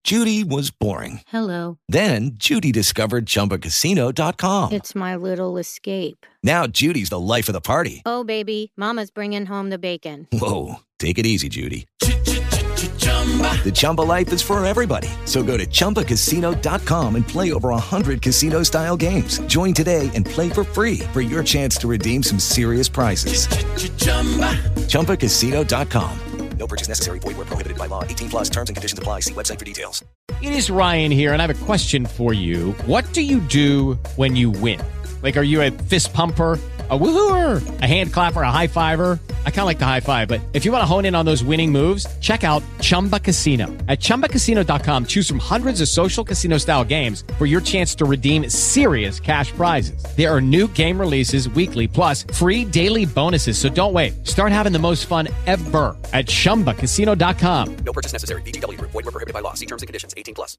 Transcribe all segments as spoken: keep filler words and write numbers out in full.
Judy was boring. Hello. Then Judy discovered Chumba Casino dot com. It's my little escape. Now Judy's the life of the party. Oh, baby, mama's bringing home the bacon. Whoa, take it easy, Judy. The Chumba life is for everybody. So go to Chumba Casino dot com and play over one hundred casino-style games. Join today and play for free for your chance to redeem some serious prizes. Chumba Casino dot com. No purchase necessary. Void where prohibited by law. eighteen plus terms and conditions apply. See website for details. It is Ryan here, and I have a question for you. What do you do when you win? Like, are you a fist pumper, a woohooer, a hand clapper, a high fiver? I kind of like the high five, but if you want to hone in on those winning moves, check out Chumba Casino. At Chumba Casino dot com, choose from hundreds of social casino-style games for your chance to redeem serious cash prizes. There are new game releases weekly, plus free daily bonuses, so don't wait. Start having the most fun ever at Chumba Casino dot com. No purchase necessary. V G W. Void where prohibited by law. See terms and conditions. eighteen plus.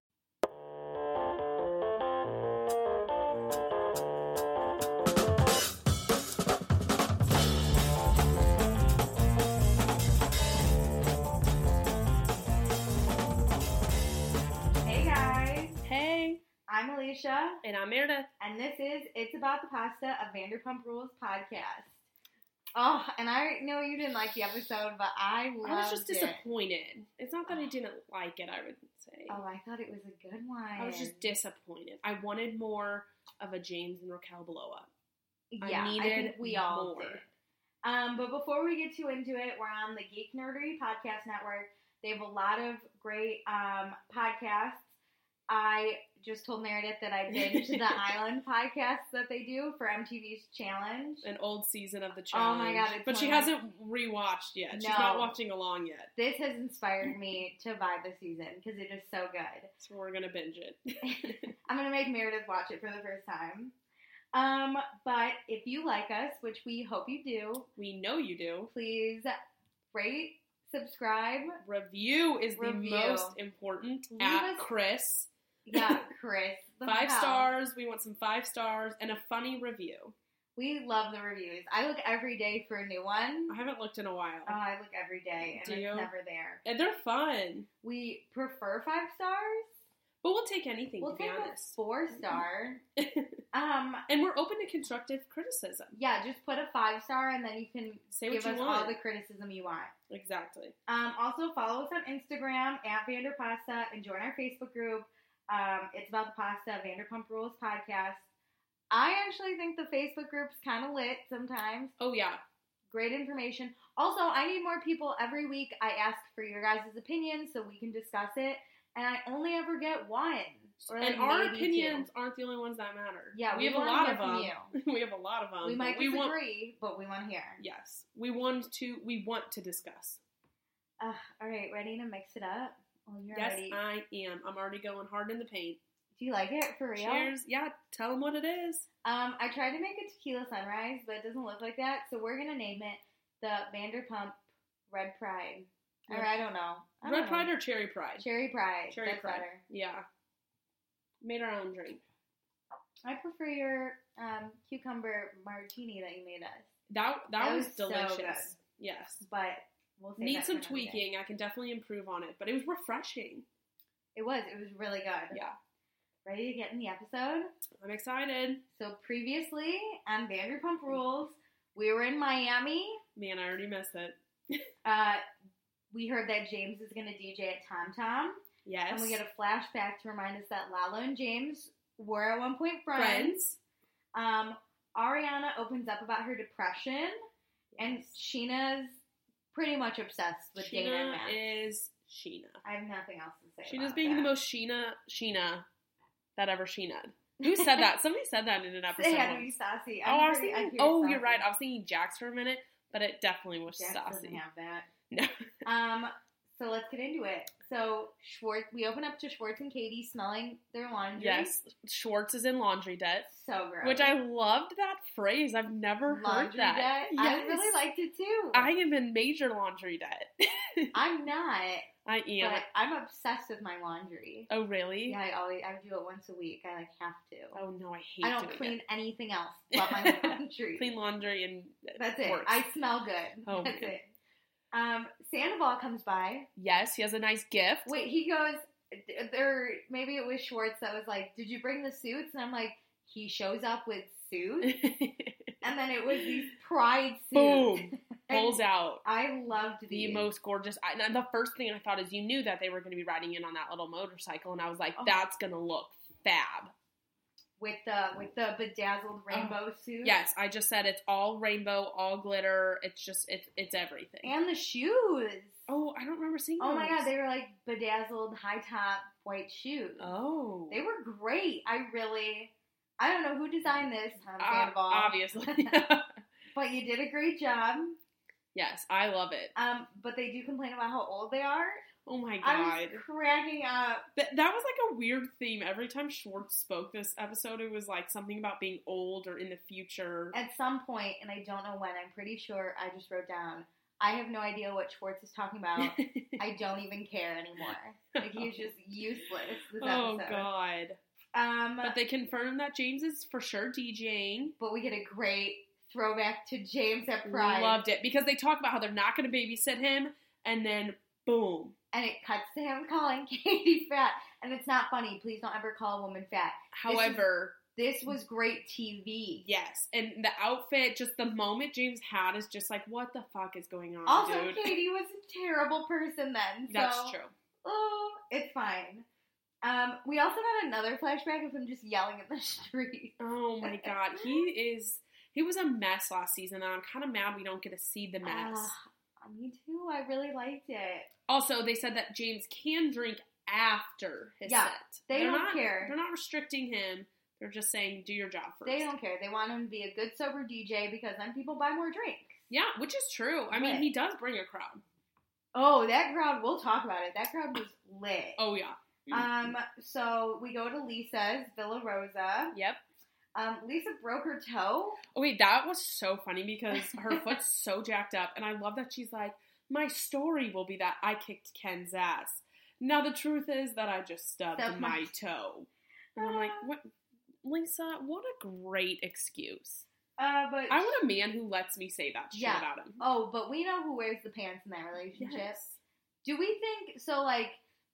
I'm Alicia. And I'm Meredith. And this is It's About the Pasta, a Vanderpump Rules podcast. Oh, and I know you didn't like the episode, but I loved it. I was just disappointed. It. It's not that I didn't like it, I would say. Oh, I thought it was a good one. I was just disappointed. I wanted more of a James and Raquel blow up. Yeah, I, needed I think we all more. did. Um, but before we get too into it, we're on the Geek Nerdery Podcast Network. They have a lot of great um, podcasts. I just told Meredith that I binged the Island podcast that they do for M T V's Challenge. An old season of the Challenge. Oh my god. It's but she of... hasn't rewatched yet. No. She's not watching along yet. This has inspired me to buy the season because it is so good. So we're going to binge it. I'm going to make Meredith watch it for the first time. Um, but if you like us, which we hope you do. We know you do. Please rate, subscribe. Review is Review. the most important. Leave at us... Chris. Yeah, Chris. Five hell. stars. We want some five stars and a funny review. We love the reviews. I look every day for a new one. I haven't looked in a while. Oh, I look every day, and Do it's you? never there. And they're fun. We prefer five stars. But we'll take anything, we'll to be take honest. A four star. um, and we're open to constructive criticism. Yeah, just put a five star, and then you can Say give what you us want. all the criticism you want. Exactly. Um, also, follow us on Instagram, at Vanderpasta, and join our Facebook group. Um, it's About the Pasta, Vanderpump Rules podcast. I actually think the Facebook group's kind of lit sometimes. Oh, yeah. Great information. Also, I need more people every week. I ask for your guys' opinions so we can discuss it, and I only ever get one. Or like and our opinions two. aren't the only ones that matter. Yeah, we, we have a lot of them. You. we have a lot of them. We might we disagree, want, but we want to hear. Yes, we want to. We want to discuss. Uh, all right, ready to mix it up? Oh, you're yes, ready. I am. I'm already going hard in the paint. Do you like it for real? Cheers. Yeah, tell them what it is. Um, I tried to make a tequila sunrise, but it doesn't look like that, so we're gonna name it the Vanderpump Red Pride. Yeah. Or I don't know. I Red don't Pride know. or Cherry Pride? Cherry Pride. Cherry That's Pride. better. Yeah. Made our own drink. I prefer your um, cucumber martini that you made us. That that, that was, was delicious. So good. Yes, but we'll save need that some for another tweaking. day. I can definitely improve on it, but it was refreshing. It was. It was really good. Yeah. Ready to get in the episode? I'm excited. So previously on Vanderpump Rules, we were in Miami. Man, I already missed it. uh, we heard that James is going to D J at Tom Tom. Yes. And we get a flashback to remind us that Lala and James were at one point friends. Friends. Um, Ariana opens up about her depression, yes. and Sheena's pretty much obsessed with Sheena Dana and Matt. is Sheena. I have nothing else to say. Sheena's about being that. the most Sheena Sheena that ever Sheena'd. Who said that? Somebody said that in an episode. It had to be Stassi. Oh, I was pretty, thinking. Oh, you're right. I was thinking Jax for a minute, but it definitely was Jax Stassi. doesn't have that. No. um. So let's get into it. So Schwartz, we open up to Schwartz and Katie smelling their laundry. Yes, Schwartz is in laundry debt. So gross. Which I loved that phrase. I've never laundry heard that. Debt? Yes. I really liked it too. I am in major laundry debt. I'm not. I am. But I'm obsessed with my laundry. Oh really? Yeah, I always I do it once a week. I like have to. Oh no, I hate. I don't doing clean it. anything else but my laundry. Clean laundry and that's it. works. I smell good. Oh, that's man. it. Um, Sandoval comes by. Yes, he has a nice gift. Wait, he goes, there, maybe it was Schwartz that was like, did you bring the suits? And I'm like, he shows up with suits. And then it was these pride suits. Boom. Pulls out. I loved these. The most gorgeous. I, and the first thing I thought is you knew that they were going to be riding in on that little motorcycle. And I was like, Oh. that's going to look fab. With the with the bedazzled rainbow Oh. suit. Yes, I just said it's all rainbow, all glitter. It's just, it's, it's everything. And the shoes. Oh, I don't remember seeing Oh those. my god, they were like bedazzled high top white shoes. Oh. They were great. I really, I don't know who designed this, Tom Uh, Sandoval, obviously. but you did a great job. Yes, I love it. Um, but they do complain about how old they are. Oh my god. I was cracking up. Th- that was like a weird theme. Every time Schwartz spoke this episode, it was like something about being old or in the future. At some point, and I don't know when, I'm pretty sure I just wrote down, I have no idea what Schwartz is talking about. I don't even care anymore. Like, he's just useless this oh episode. god. Um, But they confirmed that James is for sure DJing. but we get a great throwback to James at Pride. Loved it. Because they talk about how they're not going to babysit him, and then boom. And it cuts to him calling Katie fat. And it's not funny. Please don't ever call a woman fat. However, This was great T V. yes. And the outfit, just the moment James had is just like, what the fuck is going on, Also, dude? Katie was a terrible person then. So, That's true. Oh, it's fine. Um, we also got another flashback of him just yelling in the street. Oh my god. He is, he was a mess last season, and I'm kind of mad we don't get to see the mess. Uh, me too. I really liked it. Also, they said that James can drink after his Yeah, set. they They're don't not, care. They're not restricting him. They're just saying, do your job first. They don't care. They want him to be a good sober D J because then people buy more drinks. Yeah, which is true. I mean, Lit. he does bring a crowd. Oh, that crowd, we'll talk about it. That crowd was lit. Oh, yeah. Um, so we go to Lisa's, Villa Rosa. Yep. Um, Lisa broke her toe. Oh, wait, that was so funny because her foot's so jacked up, and I love that she's like, my story will be that I kicked Ken's ass. Now, the truth is that I just stubbed Stubbed my, my- toe. And I'm like, what? Lisa, what a great excuse. Uh, but I want a man who lets me say that shit Yeah. about him. oh, but we know who wears the pants in that relationship. Yes. Do we think so? Like,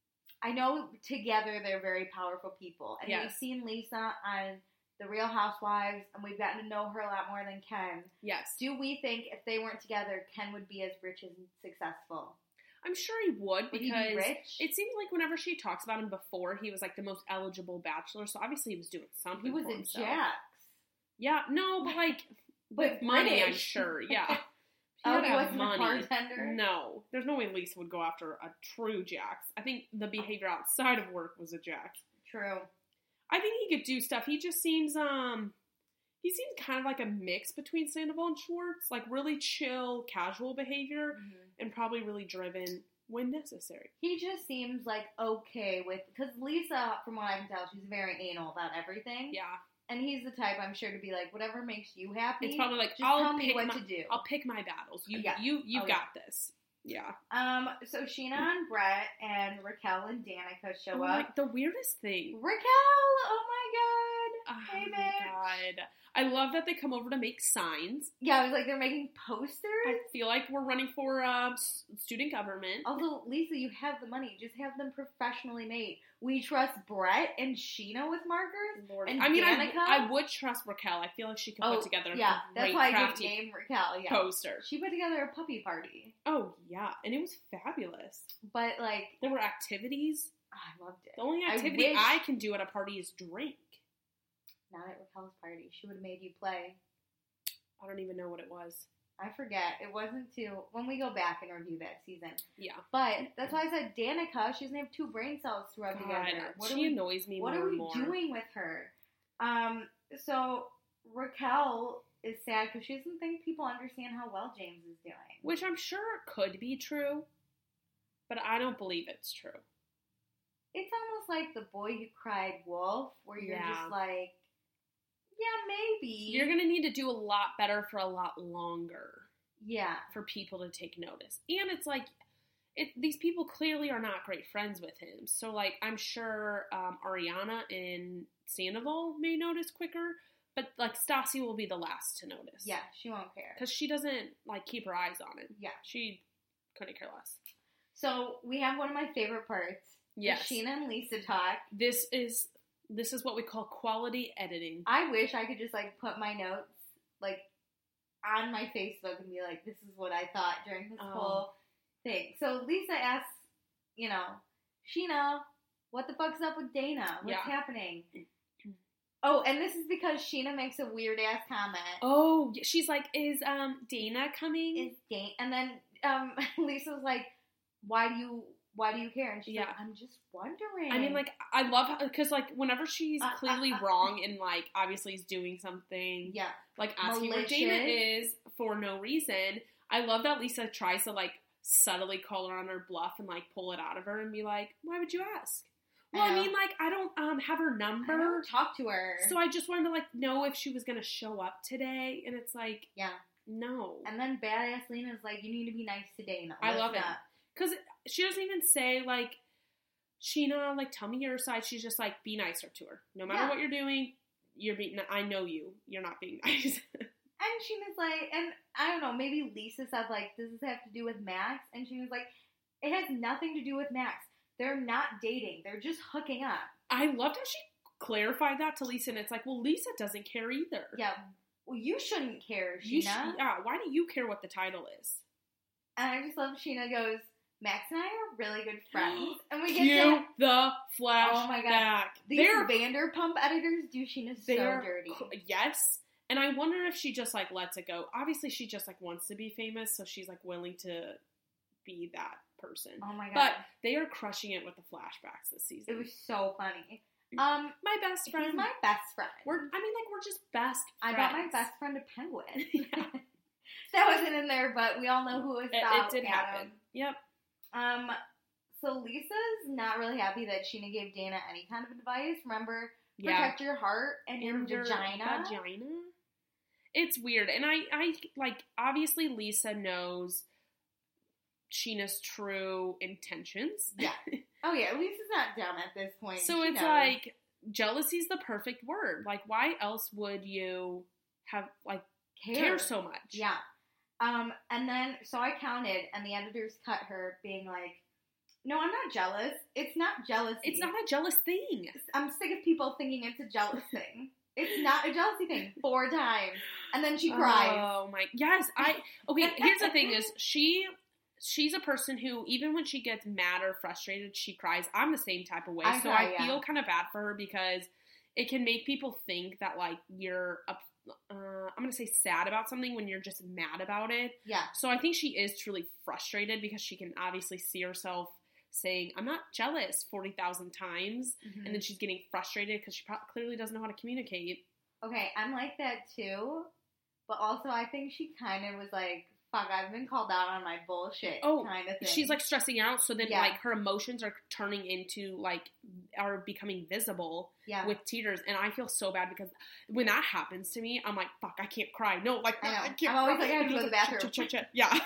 I know together they're very powerful people, and Yes. we've seen Lisa on The Real Housewives, and we've gotten to know her a lot more than Ken. Yes. Do we think if they weren't together, Ken would be as rich and successful? I'm sure he would Would he because be rich? it seemed like whenever she talks about him before, he was like the most eligible bachelor. So obviously he was doing something. He was for a himself. Jax. Yeah, no, but like But with money, I'm British. sure. Yeah. Oh, had he to have wasn't a bartender? No, there's no way Lisa would go after a true Jax. I think the behavior outside of work was a Jax. True. I think he could do stuff. He just seems um. He seems kind of like a mix between Sandoval and Schwartz, like really chill, casual behavior, Mm-hmm. and probably really driven when necessary. He just seems like okay with, because Lisa, from what I can tell, she's very anal about everything. Yeah, And he's the type, I'm sure, to be like, whatever makes you happy. it's probably like just I'll tell me pick what my, to do. I'll pick my battles. You, Yeah. you, you've Oh, got this. Yeah. Um, so Sheena and Brett and Raquel and Danica show Oh, up. like, the weirdest thing. Raquel, oh my god. Oh Hey, my bitch. god. I love that they come over to make signs. Yeah, I was like, they're making posters. I feel like we're running for uh, s- student government. Also, Lisa, you have the money. Just have them professionally made. We trust Brett and Sheena with markers. Lord. And I mean, I, Danica? I would trust Raquel. I feel like she could Oh, put together a yeah, great that's why I gave crafty name Raquel. Yeah, poster. she put together a puppy party. Oh, yeah. And it was fabulous. But like, There were activities. oh, I loved it. The only I activity wish- I, can do at a party is drink. Not at Raquel's party. She would have made you play. I don't even know what it was. I forget. It wasn't too. When we go back and review that season. Yeah. But that's why I said Danica. She doesn't have two brain cells to rub God, together. What she are we, annoys me what more are we and more. doing with her? Um. So Raquel is sad because she doesn't think people understand how well James is doing. Which I'm sure could be true, but I don't believe it's true. It's almost like The Boy Who Cried Wolf, where you're Yeah. just like, yeah, maybe. You're going to need to do a lot better for a lot longer Yeah. for people to take notice. And it's like, it, these people clearly are not great friends with him. So, like, I'm sure um, Ariana and Sandoval may notice quicker, but, like, Stassi will be the last to notice. Yeah, she won't care. Because she doesn't, like, keep her eyes on him. Yeah. She couldn't care less. So we have one of my favorite parts. Yes. The Sheena and Lisa talk. This is this is what we call quality editing. I wish I could just, like, put my notes, like, on my Facebook and be like, this is what I thought during this Oh. whole thing. So Lisa asks, you know, Sheena, what the fuck's up with Dana? What's Yeah. happening? Oh, and this is because Sheena makes a weird ass comment. Oh, she's like, is um Dana coming? Is Dana? And then um, Lisa's like, why do you why do you care? And she's Yeah. like, I'm just wondering. I mean, like, I love how, because, like, whenever she's Uh, clearly uh, uh, wrong and, like, obviously is doing something, yeah, like, asking where Dana Malicious. is for no reason, I love that Lisa tries to, like, subtly call her on her bluff and, like, pull it out of her and be like, why would you ask? Well, I I, know. mean, like, I don't um have her number, I don't talk to her. so I just wanted to, like, know if she was going to show up today, and it's like, yeah. no. And then badass Lena's like, you need to be nice to Dana. I Let's love it. not. Because she doesn't even say, like, Sheena, like, tell me your side. She's just like, be nicer to her. No matter Yeah. what you're doing, you're being, I know you. You're not being nice. And Sheena's like, and I don't know, maybe Lisa said, like, does this have to do with Max? And she was like, it has nothing to do with Max. They're not dating. They're just hooking up. I loved how she clarified that to Lisa, and it's like, well, Lisa doesn't care either. Yeah, well, you shouldn't care, Sheena. You sh- yeah, why do you care what the title is? And I just love Sheena goes, Max and I are really good friends. And we get Cue that. the flashback. Oh my God. These They're, Vanderpump editors do Sheena so they're dirty. cr- yes. And I wonder if she just, like, lets it go. Obviously, she just, like, wants to be famous, so she's, like, willing to be that person. Oh my God. But they are crushing it with the flashbacks this season. It was so funny. Um, my best friend. He's my best friend. We're, I mean, like, we're just best I friends. bought my best friend a penguin. Yeah. That wasn't in there, but we all know who it was It, about. it did Adam. happen. Yep. Um, so Lisa's not really happy that Sheena gave Dana any kind of advice. Remember, Yeah. protect your heart and your In your vagina. Vagina? It's weird. And I, I, like, obviously Lisa knows Sheena's true intentions. Yeah. Oh yeah, Lisa's not dumb at this point. So She it's knows. like, jealousy's the perfect word. Like, why else would you have, like, care, so much? Yeah. Um, and then, so I counted, and the editors cut her being like, no, I'm not jealous. It's not jealousy. It's not a jealous thing. I'm sick of people thinking it's a jealous thing. It's not a jealousy thing. Four times. And then she cries. Oh my, yes, I, okay, here's the thing is, she, she's a person who, even when she gets mad or frustrated, she cries. I'm the same type of way, I so cry, I yeah. feel kind of bad for her because it can make people think that, like, you're, up, uh, I'm going to say sad about something when you're just mad about it. Yeah. So I think she is truly frustrated because she can obviously see herself saying, I'm not jealous forty thousand times, Mhm. and then she's getting frustrated because she pro- clearly doesn't know how to communicate. Okay, I'm like that too. But also, I think she kind of was like, fuck, I've been called out on my bullshit Oh, kind of thing. She's like stressing out, so then Yeah. like her emotions are turning into like are becoming visible yeah. with tears, and I feel so bad because when that happens to me, I'm like, fuck, I can't cry. No, like I know. I can't. I'm always cry. like, I have to go to the bathroom. Ch- ch- ch- ch- Yeah.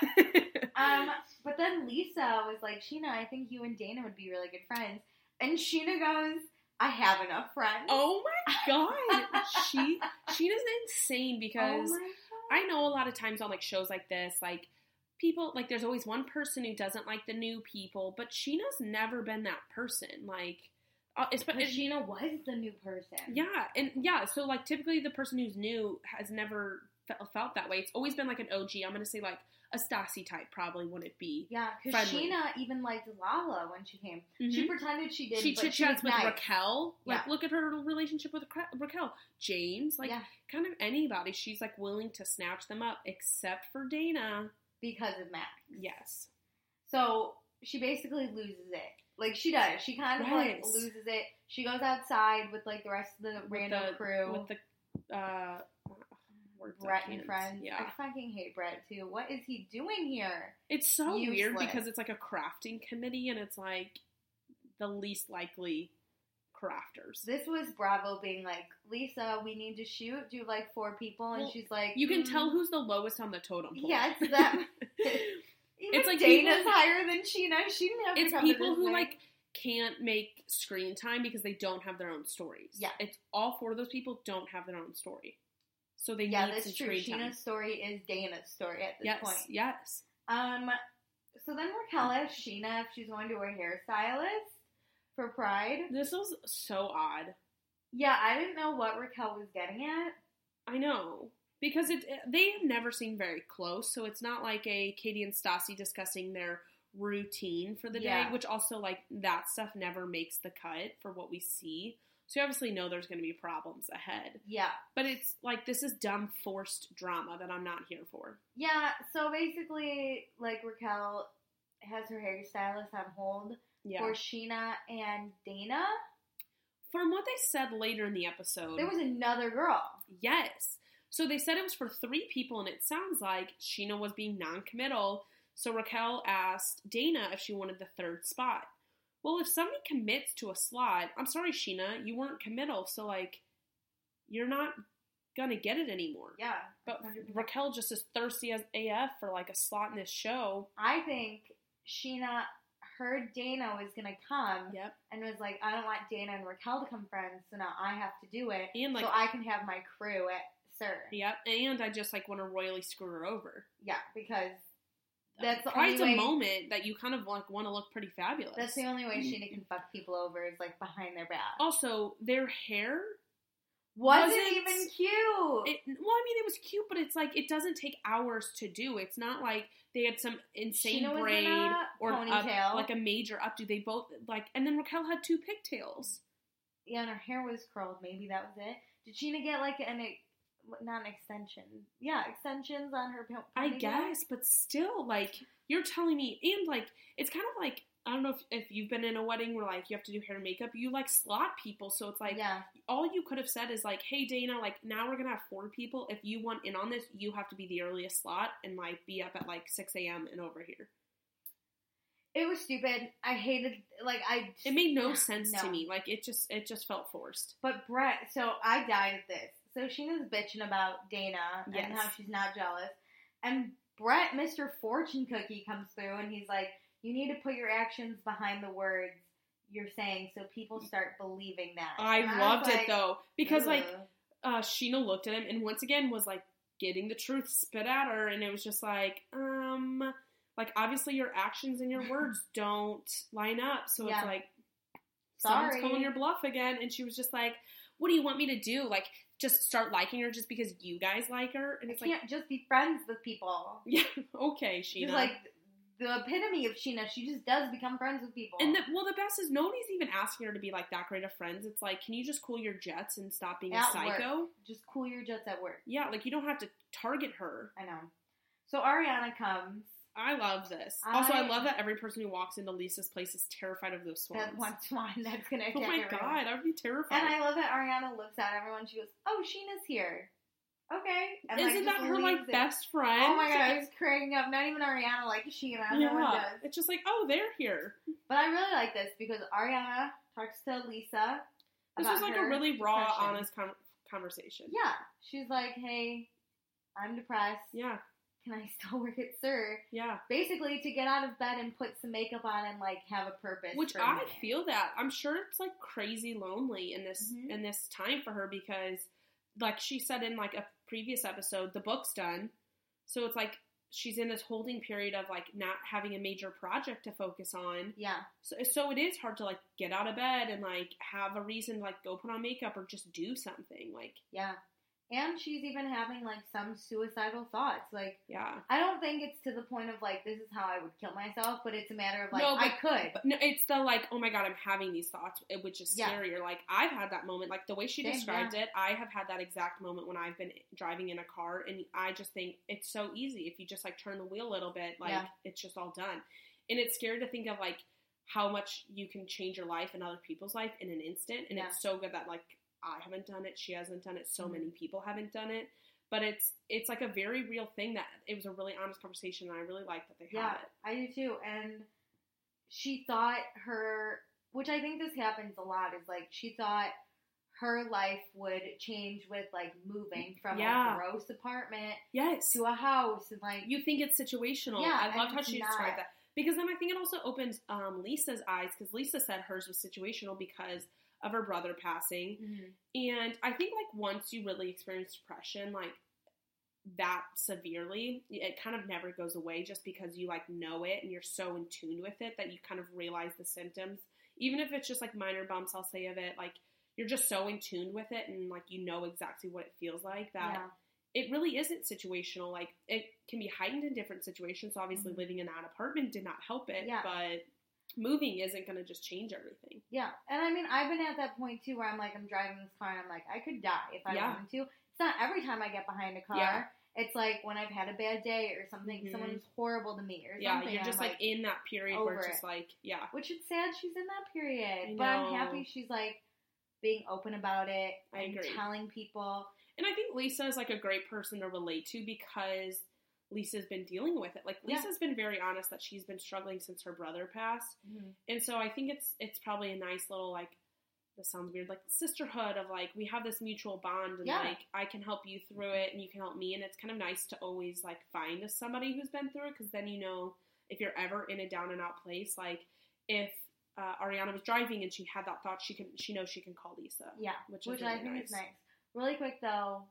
Um, but then Lisa was like, Sheena, I think you and Dana would be really good friends. And Sheena goes, I have enough friends. Oh my god, she she is insane Oh because my God. I know a lot of times on like shows like this, like people like there's always one person who doesn't like the new people, but Sheena's never been that person. Like, uh, it's But but Sheena was the new person. yeah, and yeah, so like typically the person who's new has never fe- felt that way. It's always been like an O G. I'm gonna say like a Stassi type probably wouldn't be. Yeah, because Friendly. Sheena even liked Lala when she came. She Mhm. pretended she did, She but chit she was chats with nice. Raquel. Like, Yeah. look at her relationship with Ra- Raquel. James, like, Yeah. kind of anybody. She's like willing to snatch them up, except for Dana. Because of Max. Yes. So she basically loses it. Like she does. She kind of like Yes. loses it. She goes outside with like the rest of the With random the, crew. With the, uh, words I Brett and can't- friends. Yeah. I fucking hate Brett too. What is he doing here? It's so weird Useless. because it's like a crafting committee and it's like the least likely crafters. This was Bravo being like, Lisa, we need to shoot. Do like four people, and Well, she's like, You can mm. tell who's the lowest on the totem pole. Yeah, it's them. Even It's like Dana's people- higher than Sheena. She didn't have to It's come to people this who thing. like can't make screen time because they don't have their own stories. Yeah. It's all four of those people don't have their own story. So they Yeah, need that's some true. screen Sheena's time. story is Dana's story at this Yes, point. yes. Um, so then Raquel asked Sheena if she's going to her hairstylist. for Pride. This was so odd. Yeah, I didn't know what Raquel was getting at. I know. Because it, they have never seemed very close, so it's not like a Katie and Stassi discussing their routine for the Yeah. day, which also, like, that stuff never makes the cut for what we see. So you obviously know there's going to be problems ahead. Yeah. But it's, like, this is dumb, forced drama that I'm not here for. Yeah, so basically, like, Raquel has her hairstylist on hold Yeah. for Sheena and Dana. From what they said later in the episode... There was another girl. Yes. So they said it was for three people, and it sounds like Sheena was being non-committal, so Raquel asked Dana if she wanted the third spot. Well, if somebody commits to a slot, I'm sorry, Sheena, you weren't committal, so, like, you're not gonna get it anymore. Yeah. But one hundred percent. Raquel just is thirsty as A F for, like, a slot in this show. I think Sheena heard Dana was going to come Yep. and was like, I don't want Dana and Raquel to become friends, so now I have to do it And, like- so I can have my crew at Sir. Yep. And I just, like, want to royally screw her over. Yeah, because that's the Pride's only a way, moment that you kind of, like, want to look pretty fabulous. that's the only way Sheena can fuck people over is, like, behind their back. Also, their hair... Wasn't, wasn't- even cute. It, well, I mean, it was cute, but it's like it doesn't take hours to do. It's not like they had some insane Sheena was in braid a or up- ponytail. like a major updo. They both like, and then Raquel had two pigtails. Yeah, and her hair was curled. Maybe that was it. Did Sheena get like an not an extension? Yeah, extensions on her ponytail. I guess, but still, like you're telling me, and like it's kind of like I don't know if, if you've been in a wedding where like you have to do hair and makeup. You like slot people, so it's like yeah. all you could have said is like, hey Dana, like now we're gonna have four people. If you want in on this, you have to be the earliest slot and like be up at like six a.m. and over here. It was stupid. I hated, like, I... It made no yeah, sense no. to me. Like, it just it just felt forced. But Brett, so I died at this. So Sheena's bitching about Dana Yes. and how she's not jealous. And Brett, Mister Fortune Cookie, comes through and he's like, you need to put your actions behind the words you're saying so people start believing that. I And loved was it, like, though. Because, like, ugh. uh, Sheena looked at him and once again was, like, getting the truth spit at her. And it was just like, um... Like, obviously your actions and your words don't line up. So Yeah. it's like, Sorry. someone's calling your bluff again. And she was just like, what do you want me to do? Like, just start liking her just because you guys like her? And I it's like, can't just be friends with people. yeah, okay, She's Sheena. like the epitome of Sheena. She just does become friends with people. And the, well, the best is nobody's even asking her to be like that great of friends. It's like, can you just cool your jets and stop being At a psycho? work. Just cool your jets at work. Yeah, like you don't have to target her. I know. So Ariana comes. I love this. also, I I- love that every person who walks into Lisa's place is terrified of those swans. That one swan that's gonna attack Oh my everyone. god, I would be terrified. And I love that Ariana looks at everyone. She goes, "Oh, Sheena's here. Okay." And, like, Isn't just that her leaves like it. best friend? Oh my god, I was cracking up. Not even Ariana like Sheena. No one Yeah, does. it's just like, oh, they're here. But I really like this because Ariana talks to Lisa. This about was like her a really raw, depression. honest con- conversation. Yeah, she's like, "Hey, I'm depressed. Yeah, Can I still work at Sir?" yeah. Basically, to get out of bed and put some makeup on and like have a purpose. Which for a I minute. feel that I'm sure it's like crazy lonely in this Mhm. in this time for her because, like she said in like a previous episode, the book's done, so it's like she's in this holding period of like not having a major project to focus on. Yeah, So, so it is hard to like get out of bed and like have a reason to like go put on makeup or just do something. Like, yeah. And she's even having like some suicidal thoughts. Like, yeah. I don't think it's to the point of like, this is how I would kill myself, but it's a matter of like, No, but- I could. But no, it's the like, oh my god, I'm having these thoughts, which is Yeah. scarier. Like I've had that moment, like the way she Same, described yeah. it, I have had that exact moment when I've been driving in a car, and I just think it's so easy if you just like turn the wheel a little bit, like Yeah. it's just all done. And it's scary to think of like how much you can change your life and other people's life in an instant. And Yeah. it's so good that like I haven't done it, she hasn't done it, so Mhm. many people haven't done it. But it's it's like a very real thing that it was a really honest conversation, and I really like that they Yeah, had it. I do too. And she thought her, which I think this happens a lot, is like she thought her life would change with like moving from Yeah. a gross apartment Yes. to a house and like You think it's situational. Yeah, I and loved how it's she not. described that. Because then I think it also opens um, Lisa's eyes, because Lisa said hers was situational because of her brother passing. Mhm. And I think, like, once you really experience depression, like, that severely, it kind of never goes away just because you, like, know it and you're so in tune with it that you kind of realize the symptoms even if it's just like minor bumps, I'll say of it, like you're just so in tune with it and like you know exactly what it feels like that yeah. it really isn't situational. Like it can be heightened in different situations. So obviously mm-hmm. living in that apartment did not help it, yeah. but moving isn't going to just change everything. Yeah. And I mean, I've been at that point too where I'm like, I'm driving this car and I'm like, I could die if I yeah. wanted to. It's not every time I get behind a car. Yeah. It's like when I've had a bad day or something, mm-hmm. someone's horrible to me or yeah, something. Yeah, you're just like, like in that period where it's just like, yeah. Which is sad she's in that period. But I'm happy she's like being open about it I and agree. telling people. And I think Lisa is like a great person to relate to because Lisa's been dealing with it. Like Lisa's yeah. been very honest that she's been struggling since her brother passed. Mm-hmm. And so I think it's it's probably a nice little like, this sounds weird, like sisterhood of like, we have this mutual bond and yeah. like I can help you through it and you can help me. And it's kind of nice to always like find somebody who's been through it because then you know if you're ever in a down and out place, like if uh, Ariana was driving and she had that thought, she can she knows she can call Lisa. Yeah, which, which is really I think nice. is nice. Really quick though,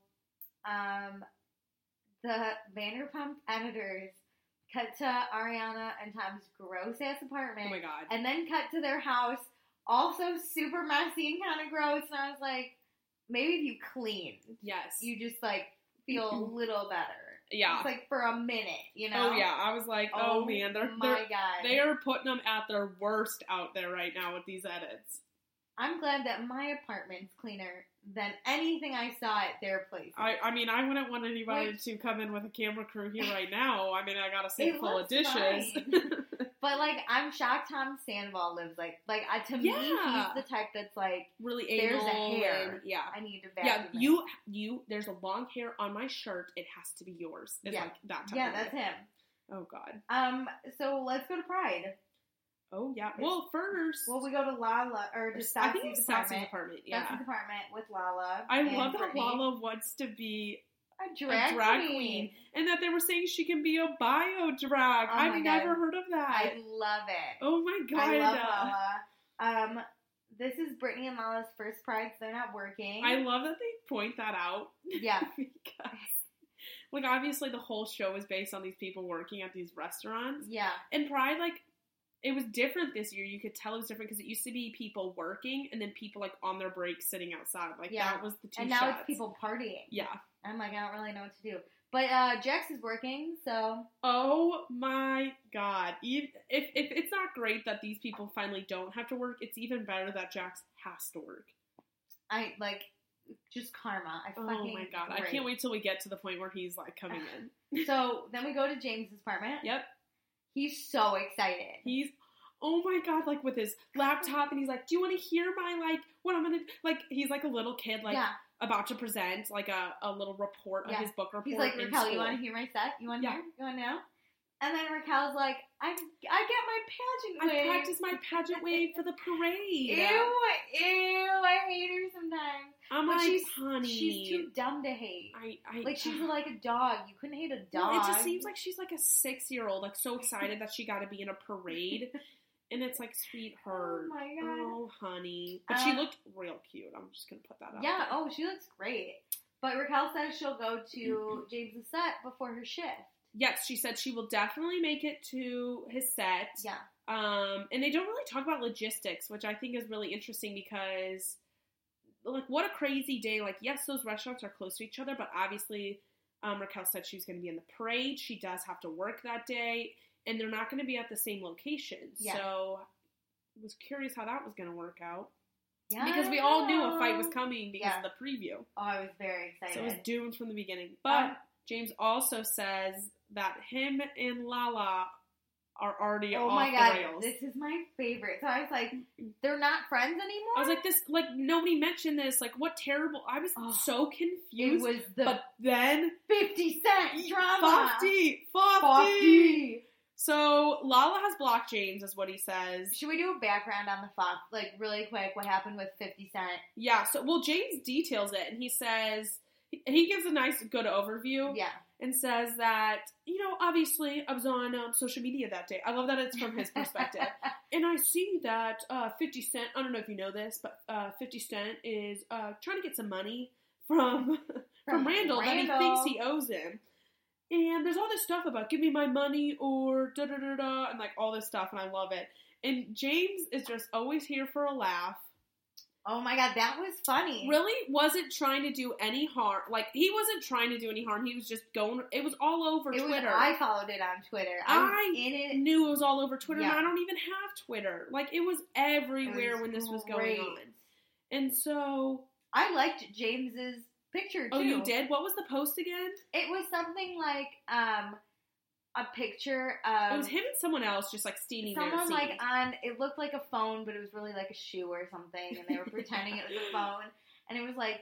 um, the Vanderpump editors cut to Ariana and Tom's gross ass apartment. Oh my god! And then cut to their house, also super messy and kind of gross. And I was like, maybe if you clean, yes, you just like feel a little better. Yeah, it's like for a minute, you know. Oh yeah, I was like, oh, oh man, they're my they're, god, they are putting them at their worst out there right now with these edits. I'm glad that my apartment's cleaner than anything I saw at their place. I, I mean, I wouldn't want anybody Which, to come in with a camera crew here right now. I mean, I got a sink full of dishes. But, like, I'm shocked Tom Sandoval lives like, like, uh, to yeah. me, he's the type that's like, really there's anal a hair. And, yeah. I need to vacuum Yeah, you, you, there's a long hair on my shirt. It has to be yours. It's yeah. like that type Yeah, of that's way. him. Oh, God. Um, so let's go to Pride. Oh, yeah. Well, first. Well, we go to Lala, or just I think Sassie's it's apartment. Sassie's apartment, yeah. Sassie's apartment with Lala. I and love that Brittany. Lala wants to be a drag, a drag queen. queen. And that they were saying she can be a bio drag. Oh I've God. never heard of that. I love it. Oh my God. I love Lala. Um, this is Brittany and Lala's first Pride, so they're not working. I love that they point that out. Yeah. Because, like, obviously the whole show is based on these people working at these restaurants. Yeah. And Pride, like, it was different this year. You could tell it was different because it used to be people working and then people, like, on their breaks sitting outside. Like, yeah. that was the two And now shots. it's people partying. Yeah. I'm like, I don't really know what to do. But uh, Jax is working, so... Oh, my God. If, if, if it's not great that these people finally don't have to work, it's even better that Jax has to work. I, like, just karma. I fucking... Oh, my God. Great. I can't wait till we get to the point where he's, like, coming in. So, then we go to James's apartment. Yep. He's so excited. He's... Oh my God, like with his laptop, and he's like, do you want to hear my, like, what I'm going to, like, he's like a little kid, like, yeah. about to present, like, a, a little report yeah. of his book report. He's like, Raquel, school. You want to hear my set? You want to yeah. hear? You want to know? And then Raquel's like, I I get my pageant wave. I practiced my pageant wave for the parade. Ew, ew, I hate her sometimes. I'm but like, she's, honey. She's too dumb to hate. I, I Like, she's like a dog. You couldn't hate a dog. Well, it just seems like she's like a six-year-old, like, so excited that she got to be in a parade. And it's like, sweetheart. Oh, my God. Oh, honey. But uh, she looked real cute. I'm just going to put that out Yeah, there. oh, she looks great. But Raquel says she'll go to James' set before her shift. Yes, she said she will definitely make it to his set. Yeah. Um, and they don't really talk about logistics, which I think is really interesting because, like, what a crazy day. Like, yes, those restaurants are close to each other, but obviously um, Raquel said she was going to be in the parade. She does have to work that day. And they're not going to be at the same location. Yeah. So I was curious how that was going to work out. Yeah. Because we all knew a fight was coming because yeah. of the preview. Oh, I was very excited. So it was doomed from the beginning. But um, James also says that him and Lala are already oh off my God, the rails. This is my favorite. So I was like, they're not friends anymore? I was like, this, like, nobody mentioned this. Like, what terrible. I was oh, so confused. It was the but then fifty Cent drama. fifty, fifty. So, Lala has blocked James, is what he says. Should we do a background on the Fox, like, really quick, what happened with fifty Cent? Yeah, so, well, James details it, and he says, he gives a nice, good overview. Yeah. And says that, you know, obviously, I was on um, social media that day. I love that it's from his perspective. And I see that uh, fifty Cent, I don't know if you know this, but uh, fifty Cent is uh, trying to get some money from, from, from Randall, Randall that he thinks he owes him. And there's all this stuff about give me my money or da da da da and like all this stuff and I love it. And James is just always here for a laugh. Oh my god, that was funny. Really wasn't trying to do any harm. Like, he wasn't trying to do any harm. He was just going, it was all over it Twitter. Was, I followed it on Twitter. I, was I in it. knew it was all over Twitter, Yeah. and I don't even have Twitter. Like, it was everywhere It was when this was great. going on. And so... I liked James's picture, too. Oh, you did? What was the post again? It was something like, um... a picture of It was him and someone else just like standing there. someone like singing. on. It looked like a phone, but it was really like a shoe or something, and they were pretending it was a phone. And it was like,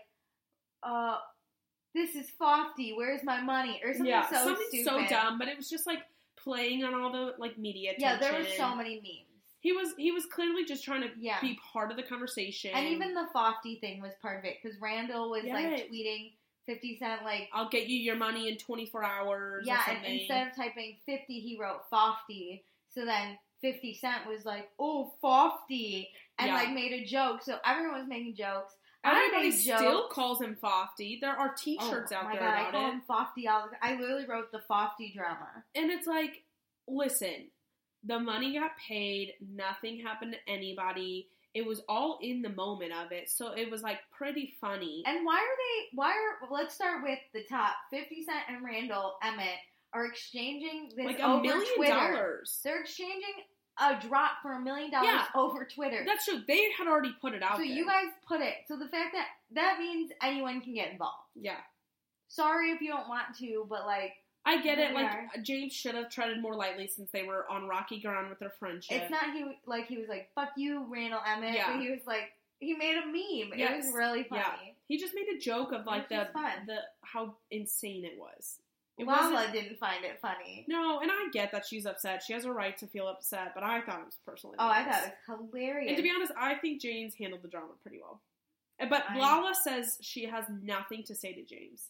uh, "This is Fofty. Where's my money?" Or something yeah, so something stupid. so dumb. But it was just like playing on all the like media Yeah, attention. there were so many memes. He was he was clearly just trying to Yeah. be part of the conversation. And even the Fofty thing was part of it because Randall was Yes. like tweeting fifty Cent like. I'll get you your money in twenty-four hours. Yeah, or and something. instead of typing fifty, he wrote Fofty. So then fifty Cent was like, "Oh, Fofty," and Yeah. like made a joke. So everyone was making jokes. I Everybody made still jokes. calls him Fofty. There are T-shirts oh, out my there God, about I call it, him Fofty all the time. I literally wrote the Fofty drama. and it's like, listen, the money got paid. Nothing happened to anybody. It was all in the moment of it, so it was like pretty funny. And why are they? Why are? Let's start with the top. fifty Cent and Randall Emmett are exchanging this like a over million Twitter. dollars. They're exchanging a drop for a million dollars Yeah. over Twitter. That's true. They had already put it out so there. you guys put it. So the fact that that means anyone can get involved. Yeah. Sorry if you don't want to, but like I get it. They Like, are. James should have treaded more lightly since they were on rocky ground with their friendship. it's not he like he was like fuck you Randall Emmett, Yeah. but he was like he made a meme. It Yes. was really funny. Yeah. He just made a joke of like Which was the fun. the how insane it was. It Lala wasn't- didn't find it funny. No, and I get that she's upset. She has a right to feel upset, but I thought it was personally. Oh, I nice. thought it was hilarious. And to be honest, I think James handled the drama pretty well. But I- Lala says she has nothing to say to James.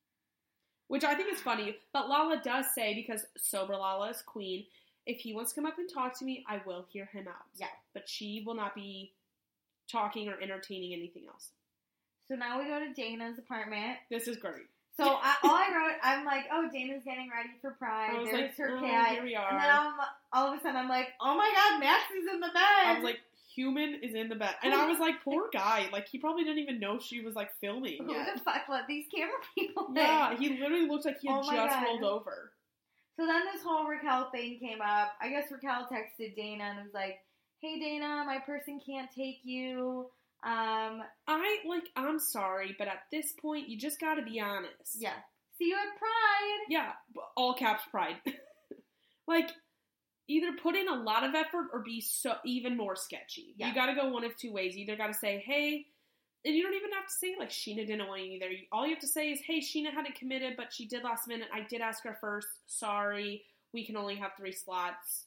Which I think is funny. But Lala does say, because sober Lala is queen, if he wants to come up and talk to me, I will hear him out. Yeah. But she will not be talking or entertaining anything else. So now we go to Dana's apartment. This is great. So I, all I wrote, I'm like, oh, Dana's getting ready for Pride. I was There's like, her oh, cat. here we are. And then I'm, all of a sudden I'm like, oh my god, Max is in the bed. I was like, human is in the bed. And I was like, poor guy. Like, he probably didn't even know she was, like, filming who yet. the fuck let these camera people in? Yeah, he literally looked like he had Oh my just God. rolled over. So then this whole Raquel thing came up. I guess Raquel texted Dana and was like, hey Dana, my person can't take you. Um, I, like, I'm sorry, but at this point, you just gotta be honest. yeah. See you at Pride. Yeah, all caps pride. Like, either put in a lot of effort or be so even more sketchy. Yeah. You gotta go one of two ways. You either gotta say, hey, and you don't even have to say, like, Sheena didn't want you either. All you have to say is, hey, Sheena hadn't committed, but she did last minute. I did ask her first. Sorry. We can only have three slots.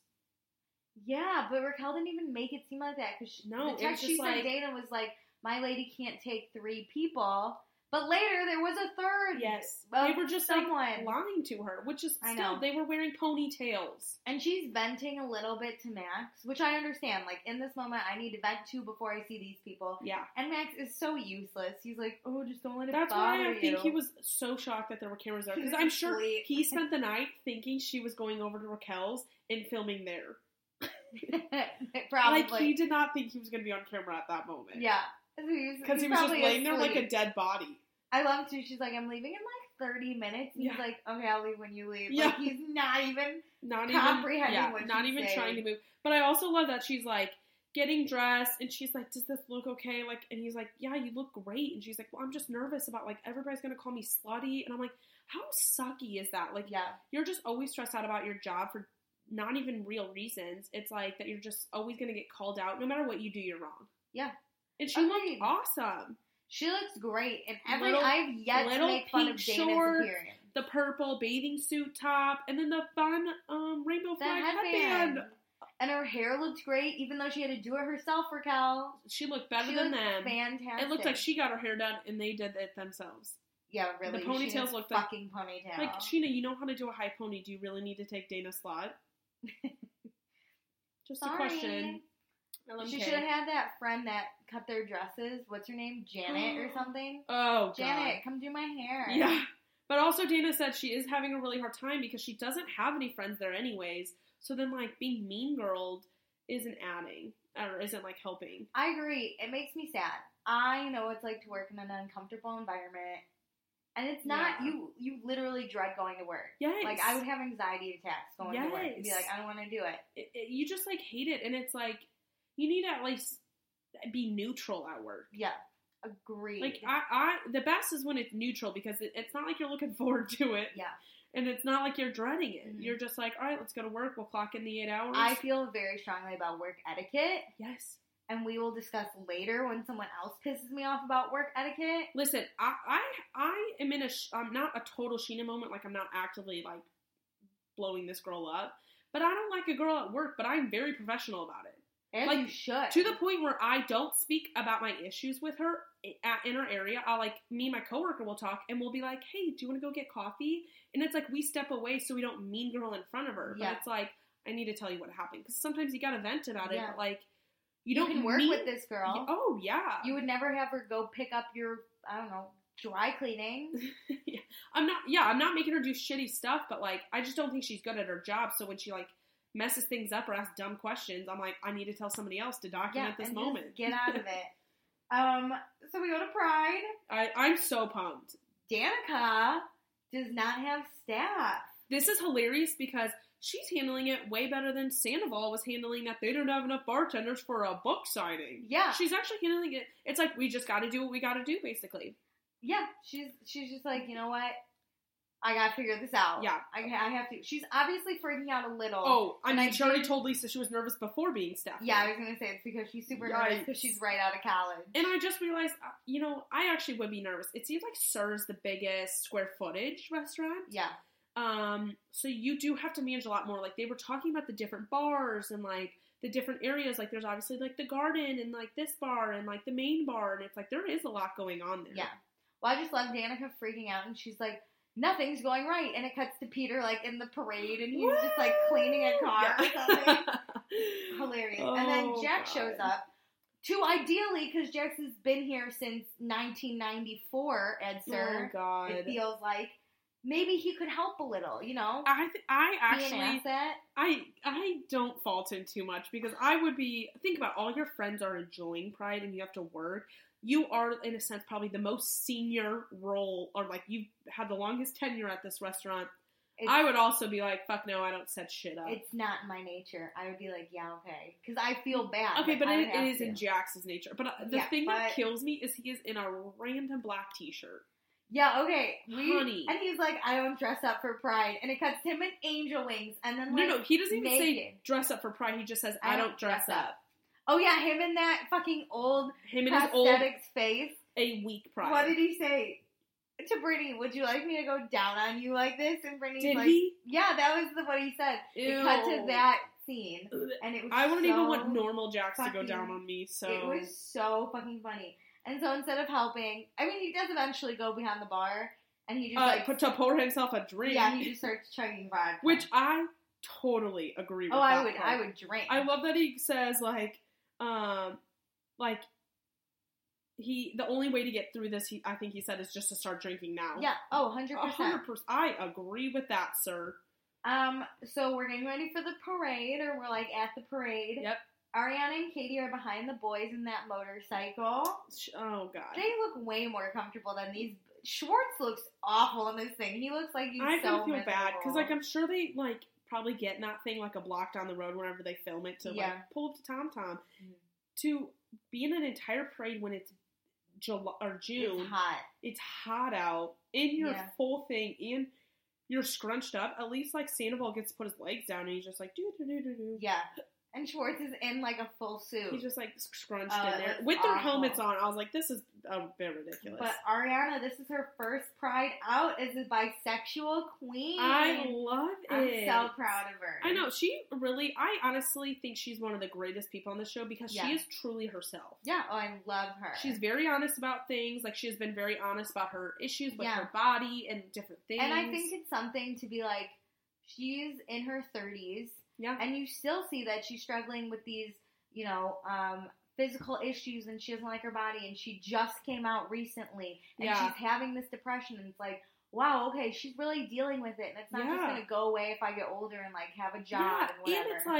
Yeah, but Raquel didn't even make it seem like that. Cause she, No, the it text was she just sent like- Dana was like, my lady can't take three people. But later there was a third. Yes. of They were just, someone. like, lying to her, which is I still, know. they were wearing ponytails. And she's venting a little bit to Max, which I understand. Like, in this moment, I need to vent too before I see these people. Yeah. And Max is so useless. He's like, oh, just don't let it That's bother why I you. think he was so shocked that there were cameras there. He Because was I'm sure asleep. he spent the night thinking she was going over to Raquel's and filming there. Probably. Like, he did not think he was going to be on camera at that moment. Yeah. Because Because he was just laying there like a dead body. I love too. She's like, I'm leaving in like thirty minutes. And Yeah. He's like, okay, I'll leave when you leave. Yeah. Like, he's not even. Not Comprehending even, yeah, what not she's even saying. trying to move. But I also love that she's like getting dressed and she's like, does this look okay? Like, and he's like, yeah, you look great. And she's like, well, I'm just nervous about like everybody's going to call me slutty. And I'm like, how sucky is that? Like, Yeah. you're just always stressed out about your job for not even real reasons. It's like that you're just always going to get called out. No matter what you do, you're wrong. Yeah. And she Agreed. looked awesome. She looks great. And every Little- I've yet to little make fun of pink Dana's shorts, appearance. The purple bathing suit top, and then the fun um, rainbow The flag headband. headband. And her hair looked great, even though she had to do it herself, Raquel. She looked better She than looked them. fantastic. It looked like she got her hair done and they did it themselves. Yeah, really. the ponytails Sheena's looked like- fucking ponytail. Like, Sheena, you know how to do a high pony. Do you really need to take Dana's slot? Just Sorry. a question. L M K. She should have had that friend that cut their dresses. What's her name? Janet or something? Oh, Janet, God. come do my hair. Yeah. But also Dana said she is having a really hard time because she doesn't have any friends there anyways. So then, like, being mean-girled isn't adding or isn't like helping. I agree. It makes me sad. I know what it's like to work in an uncomfortable environment. And it's not, Yeah. you you literally dread going to work. Yes. Like, I would have anxiety attacks going yes. to work and be like, I don't want to do it. It, it. You just, like, hate it. And it's like, you need to at least be neutral at work. Yeah. Agreed. Like, I, I the best is when it's neutral because it, it's not like you're looking forward to it. Yeah. And it's not like you're dreading it. Mm-hmm. You're just like, all right, let's go to work. We'll clock in the eight hours. I feel very strongly about work etiquette. Yes. And we will discuss later when someone else pisses me off about work etiquette. Listen, I I, I am in a, I'm not a total Sheena moment. Like, I'm not actively, like, blowing this girl up. But I don't like a girl at work, but I'm very professional about it. As like, you should. To the point where I don't speak about my issues with her at, in her area. I'll, like, me and my coworker will talk, and we'll be like, hey, do you want to go get coffee? And it's like, we step away so we don't mean girl in front of her. Yeah. But it's like, I need to tell you what happened. Because sometimes you got to vent about it, Yeah. but, like, you, You don't can work mean, with this girl. Oh, yeah. You would never have her go pick up your, I don't know, dry cleaning. yeah. I'm not, yeah, I'm not making her do shitty stuff, but, like, I just don't think she's good at her job. So when she, like, messes things up or asks dumb questions, I'm like, I need to tell somebody else to document yeah, this and moment. Just get out of it. Um, so we go to Pride. I, I'm so pumped. Danica does not have staff. This is hilarious because she's handling it way better than Sandoval was handling that they don't have enough bartenders for a book signing. Yeah. She's actually handling it. It's like, we just got to do what we got to do, basically. Yeah, she's she's just like, you know what? I gotta figure this out. Yeah. I, I have to. She's obviously freaking out a little. Oh, I And mean, I she already did- told Lisa she was nervous before being staff. Yeah, I was gonna say it's because she's super nervous because Yikes. she's right out of college. And I just realized, uh, you know, I actually would be nervous. It seems like Sir is the biggest square footage restaurant. Yeah. Um, so you do have to manage a lot more. Like, they were talking about the different bars and, like, the different areas. Like, there's obviously, like, the garden and, like, this bar and, like, the main bar. And it's like, there is a lot going on there. Yeah. Well, I just love Danica freaking out, and she's like, nothing's going right. And it cuts to Peter, like, in the parade, and he's Woo! just, like, cleaning a car Yeah. or something. Hilarious. Oh, and then Jack God. shows up. To ideally, because Jax has been here since nineteen ninety-four, Ed Sir. Oh, God. It feels like. Maybe he could help a little, you know? I th- I Be actually an asset. I I don't fault him too much because I would be think about all your friends are enjoying Pride and you have to work. You are in a sense probably the most senior role or like you've had the longest tenure at this restaurant. It's, I would also be like, fuck no, I don't set shit up. It's not in my nature. I would be like, yeah, okay. Because I feel bad. Okay, like, but I it, would have it is to. in Jax's nature. But uh, the Yeah, thing that but- kills me is he is in a random black t-shirt. Yeah, okay. We, Honey. And he's like, I don't dress up for Pride. And it cuts to him in angel wings. And then, No, like, no, he doesn't even say naked. dress up for Pride. He just says, I, don't dress, up. Oh, yeah, him in that fucking old Him and his old, prosthetics face. a weak Pride. What did he say? To Brittany, would you like me to go down on you like this? And Brittany's Did like, he? yeah, that was the, what he said. It cut to Ew. that scene. And it was I wouldn't so, even want normal Jax to go fucking- down on me, so... It was so fucking funny. And so instead of helping, I mean, he does eventually go behind the bar. And he just, uh, like, put to pour himself a drink. yeah, he just starts chugging vodka. Which I totally agree with oh, that I would, part. I would drink. I love that he says, like, um, like, he, the only way to get through this, he, I think he said, is just to start drinking now. Yeah. Oh, one hundred A percent. hundred percent. I agree with that, sir. Um, so we're getting ready for the parade, or we're, like, at the parade. Yep. Ariana and Katie are behind the boys in that motorcycle. Sh- Oh, God. They look way more comfortable than these. Schwartz looks awful in this thing. He looks like he's I so kind of feel bad, because, miserable. like, I'm sure they, like, probably get in that thing, like, a block down the road whenever they film it to, Yeah. like, pull up to Tom Tom. Mhm. To be in an entire parade when it's July or June. It's hot. It's hot out in your Yeah. full thing and you're scrunched up. At least like Sandoval gets to put his legs down and he's just like do do do do do. Yeah. And Schwartz is in, like, a full suit. He's just like scrunched Oh, in there it's with their awful. helmets on. I was like, this is a bit ridiculous. But Ariana, this is her first Pride out as a bisexual queen. I love I'm it. so proud of her. I know she really. I honestly think she's one of the greatest people on the show because Yeah. she is truly herself. Yeah. Oh, I love her. She's very honest about things. Like she has been very honest about her issues with Yeah. her body and different things. And I think it's something to be like, she's in her thirties. yeah. And you still see that she's struggling with these, you know, um, physical issues, and she doesn't like her body, and she just came out recently, and Yeah. she's having this depression, and it's like, wow, okay, she's really dealing with it, and it's not just Yeah. going to go away if I get older and, like, have a job Yeah, and whatever. and it's like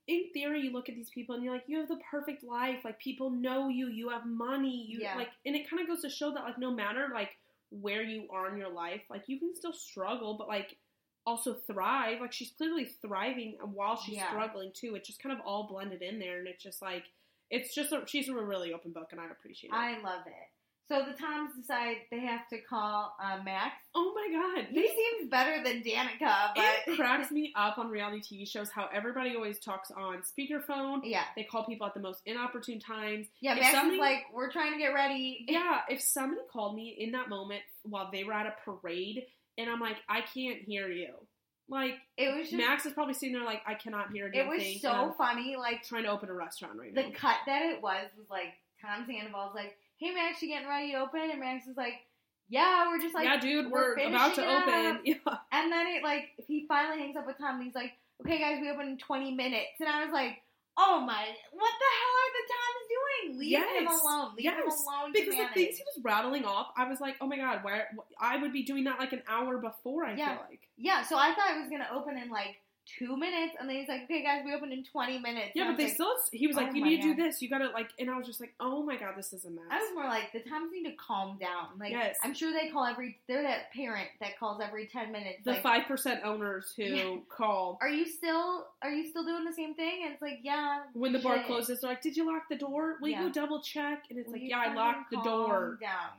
in theory, you look at these people and you're like, you have the perfect life. Like, people know you. You have money. You Yeah. like, and it kind of goes to show that, like, no matter, like, where you are in your life, like, you can still struggle, but, like, also thrive. Like, she's clearly thriving while she's Yeah. struggling, too. It's just kind of all blended in there, and it's just, like, it's just, a, she's a really open book, and I appreciate it. I love it. So the Toms decide they have to call uh, Max. Oh my god. He seems better than Danica, but It cracks me up on reality T V shows how everybody always talks on speakerphone. yeah, They call people at the most inopportune times. yeah. If Max somebody- is like, we're trying to get ready. Yeah, if somebody called me in that moment while they were at a parade, and I'm like, I can't hear you. Like, It was just, Max is probably sitting there like, I cannot hear a it damn was thing. so and I'm funny. Like trying to open a restaurant right the now. cut that it was was like Tom Sandoval's like, "Hey Max, you getting ready to open?" And Max was like, "Yeah, we're just like, yeah, dude, we're we're, about to finishing it open. up." Yeah. And then it like he finally hangs up with Tom and he's like, "Okay guys, we open in twenty minutes." And I was like, "Oh my, what the hell are the Toms doing? Leave him Yes. alone. Leave him Yes. alone." Because to the manage. things he was rattling off, I was like, oh my god, where I would be doing that like an hour before, I Yeah. feel like. Yeah, so I thought it was gonna open in like two minutes, and then he's like, "Okay guys, we open in twenty minutes." Yeah, And I but they was like, still, he was like, oh you my need to do God. this, you gotta like, and I was just like, oh my god, this is a mess. I was more like, the Toms need to calm down. Like, Yes. I'm sure they call every, they're that parent that calls every ten minutes. the like, five percent owners who Yeah. call. Are you still, are you still doing the same thing? And it's like, yeah. When the bar shit. closes, they're like, did you lock the door? Will Yeah. you go double check? And it's Will like, you yeah, I fucking locked the calm door. down?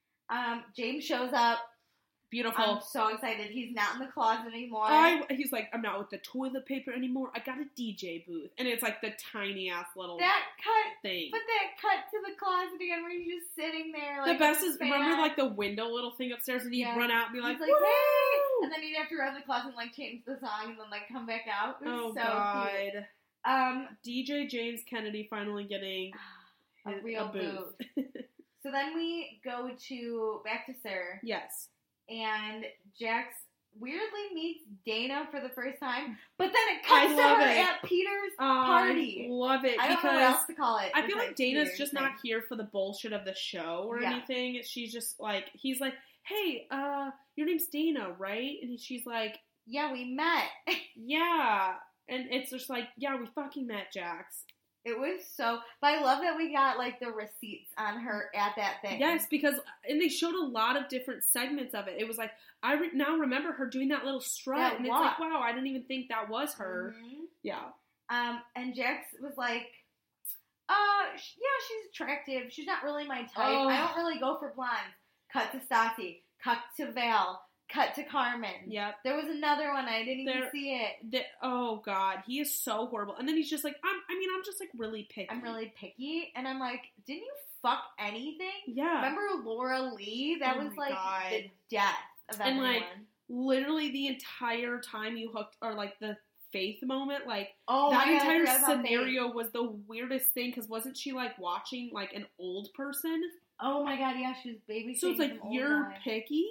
Um, James shows up. Beautiful. I'm so excited. He's not in the closet anymore. I, he's like, I'm not with the toilet paper anymore. I got a D J booth. And it's like the tiny ass little that cut, thing. but that cut to the closet again where he's just sitting there. The Like, best with is, his remember fan. like the window little thing upstairs and he'd Yeah. run out and be like, He's like, "Woo!" hey! And then he'd have to run to the closet and like change the song and then like come back out. It was Oh so god. cute. Um, D J James Kennedy finally getting a his- real booth. So then we go to back to Sir, Yes. and Jax weirdly meets Dana for the first time, but then it I cuts to love her it. at Peter's I party. love it I don't know what because else to call it. I feel like besides Dana's Peter's just thing. not here for the bullshit of the show or Yeah. anything. She's just like, he's like, hey, uh, your name's Dana, right? And she's like, Yeah, we met. yeah. And it's just like, yeah, we fucking met, Jax. It was so, but I love that we got like the receipts on her at that thing. Yes, because, and they showed a lot of different segments of it. It was like, I re- now remember her doing that little strut, That and it's walk. like, wow, I didn't even think that was her. Mhm. Yeah. Um, and Jax was like, uh, sh- yeah, she's attractive. She's not really my type. Oh. I don't really go for blondes. Cut to Stassi. Cut to Val. Cut to Carmen. Yep. There was another one. I didn't even There- see it. The, oh, God. He is so horrible. And then he's just like, I'm, I mean, I'm just, like, really picky. I'm really picky. And I'm like, didn't you fuck anything? Yeah. Remember Laura Lee? That Oh was my like God. the death of And, everyone. like, literally the entire time you hooked, or, like, the Faith moment, like, oh that my God, I entire forgot about Faith. scenario was the weirdest thing, because wasn't she, like, watching, like, an old person? Oh my God, yeah, she was babysitting. So it's like, some old you're guy. picky?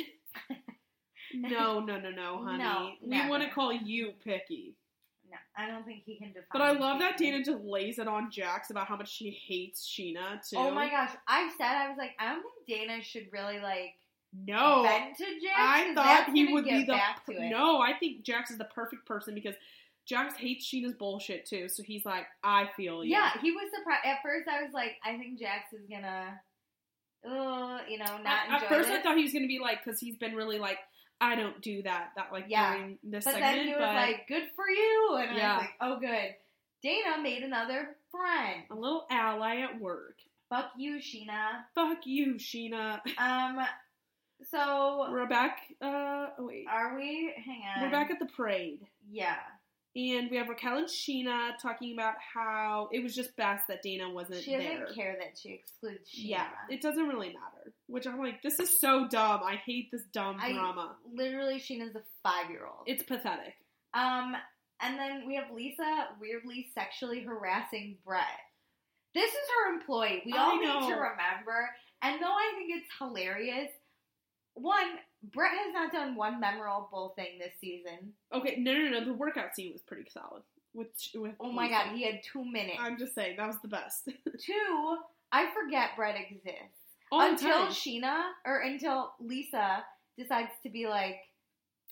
No, no, no, no, honey. No, we never. want to call you picky. No, I don't think he can define. But I love that picky. Dana just lays it on Jax about how much she hates Sheena, too. Oh my gosh, I said I was like, I don't think Dana should really like No. bend to Jax. I 'cause thought that's he gonna would get be the... back to it. No, I think Jax is the perfect person because Jax hates Sheena's bullshit, too. So he's like, I feel you. Yeah, he was surprised. At first, I was like, I think Jax is gonna, uh, you know, not At, enjoy at first, this. I thought he was going to be like, because he's been really like, I don't do that, that like Yeah. during this but segment. then he was but like, good for you, and I Yeah. was like, oh good. Dana made another friend. a little ally at work. Fuck you, Sheena. Fuck you, Sheena. Um, so We're back, uh, oh wait. are we? Hang on. We're back at the parade. Yeah. And we have Raquel and Sheena talking about how it was just best that Dana wasn't She doesn't there. care that she excludes Sheena. Yeah, it doesn't really matter. Which I'm like, this is so dumb. I hate this dumb I- drama. Literally, Sheena's a five-year-old. It's pathetic. Um, and then we have Lisa weirdly sexually harassing Brett. This is her employee. We all I need to know. remember. And though I think it's hilarious, one, Brett has not done one memorable thing this season. Okay, no, no, no. The workout scene was pretty solid. With, with Oh my Lisa. God, he had two minutes. I'm just saying, that was the best. Two, I forget Brett exists. All the until time. Sheena, or until Lisa decides to be like,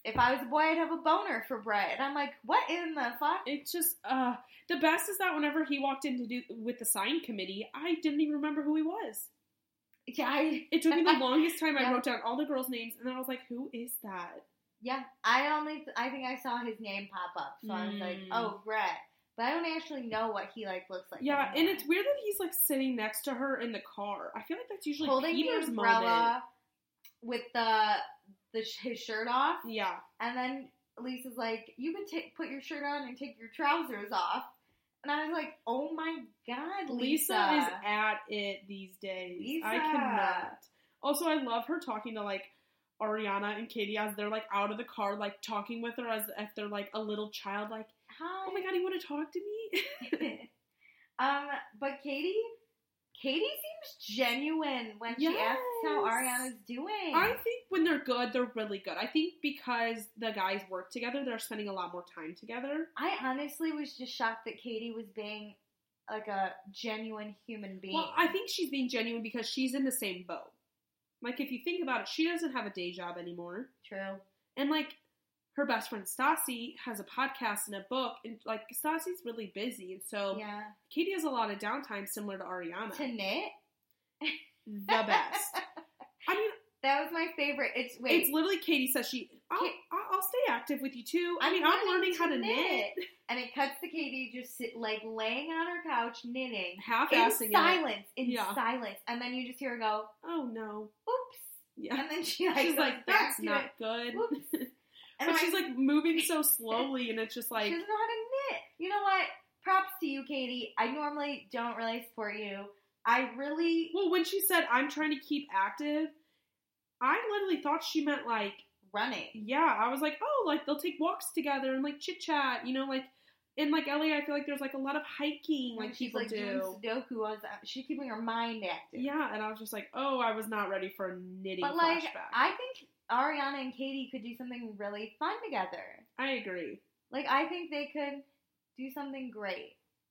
if I was a boy, I'd have a boner for Brett. And I'm like, what in the fuck? It's just, uh, the best is that whenever he walked in to do with the sign committee, I didn't even remember who he was. Yeah, I, It took me the longest time. Yeah. I wrote down all the girls' names, and then I was like, who is that? yeah. I only, I think I saw his name pop up, so I was like, Mm. oh, Brett. But I don't actually know what he like looks like. Yeah, anymore. and it's weird that he's like sitting next to her in the car. I feel like that's usually holding Peter's the umbrella moment. with the the his shirt off, Yeah. and then Lisa's like, "You could take put your shirt on and take your trousers off," and I was like, "Oh my god, Lisa, Lisa is at it these days. Lisa. I cannot. Also, I love her talking to like Ariana and Katie as they're like out of the car, like talking with her as if they're like a little child, like, Hi. oh my god, you want to talk to me? um, but Katie, Katie seems genuine when she asks how Yes. Ariana's doing. I think when they're good, they're really good. I think because the guys work together, they're spending a lot more time together. I honestly was just shocked that Katie was being like a genuine human being. Well, I think she's being genuine because she's in the same boat. Like, if you think about it, she doesn't have a day job anymore. True. And, like, her best friend Stassi has a podcast and a book, and, like, Stassi's really busy, and so Yeah. Katie has a lot of downtime similar to Ariana. To knit. The best. I mean, That was my favorite. It's wait. it's literally Katie says she, I'll, Ka- I'll I'll stay active with you, too. I I'm mean, I'm learning learning to how to knit. knit. And it cuts to Katie just sit, like laying on her couch knitting Half-assing in it. silence, in Yeah. silence, and then you just hear her go, Oh, no. "Oops," Yeah. and then she like She's goes like, back that's to not it. good. Whoops. And But I'm she's like moving so slowly, and it's just like, she doesn't know how to knit. You know what? Props to you, Katie. I normally don't really support you. I really well, when she said, I'm trying to keep active, I literally thought she meant like, running. yeah, I was like, oh, like they'll take walks together and like chit chat, you know, like in like L A, I feel like there's like a lot of hiking, When like she's people like do. doing Sudoku, was she's keeping her mind active. Yeah, and I was just like, oh, I was not ready for a knitting But like, flashback. I think Ariana and Katie could do something really fun together. I agree. Like, I think they could do something great.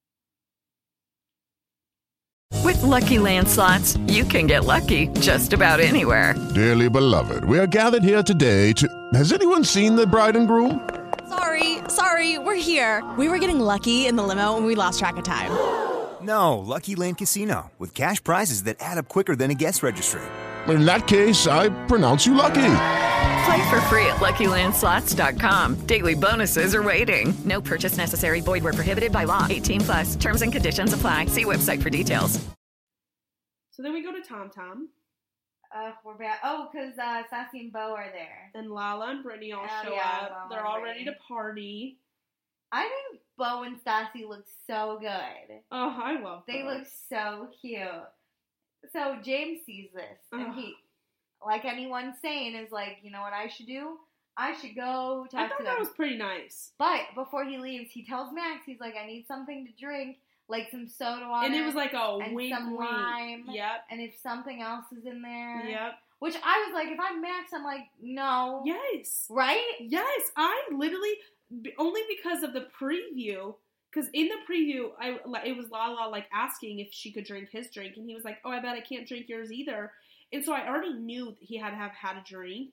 With Lucky Land Slots, you can get lucky just about anywhere. Dearly beloved, we are gathered here today to... Has anyone seen the bride and groom? Sorry, sorry, we're here. We were getting lucky in the limo and we lost track of time. No, Lucky Land Casino, with cash prizes that add up quicker than a guest registry. In that case, I pronounce you lucky. Play for free at Lucky Land Slots dot com. Daily bonuses are waiting. No purchase necessary. Void where prohibited by law. eighteen plus. Terms and conditions apply. See website for details. So then we go to Tom Tom, Uh, we're back. Oh, because uh, Sassy and Bo are there. and Lala and Brittany all Oh, show yeah, up. Lala They're and all Brittany. ready to party. I think Bo and Stassi look so good. Oh, I love They them. look so cute. So James sees this, and Ugh. he, like anyone sane, is like, you know what I should do? I should go talk I to thought them. that was pretty nice. But before he leaves, he tells Max, he's like, I need something to drink, like some soda water. And it was like a and wink, some wink. lime. Yep. And if something else is in there. Yep. Which I was like, if I'm Max, I'm like, no. Yes. Right? Yes. I literally, b- only because of the preview, because in the preview, I it was Lala like asking if she could drink his drink, and he was like, oh, I bet I can't drink yours either. And so I already knew that he had to have had a drink,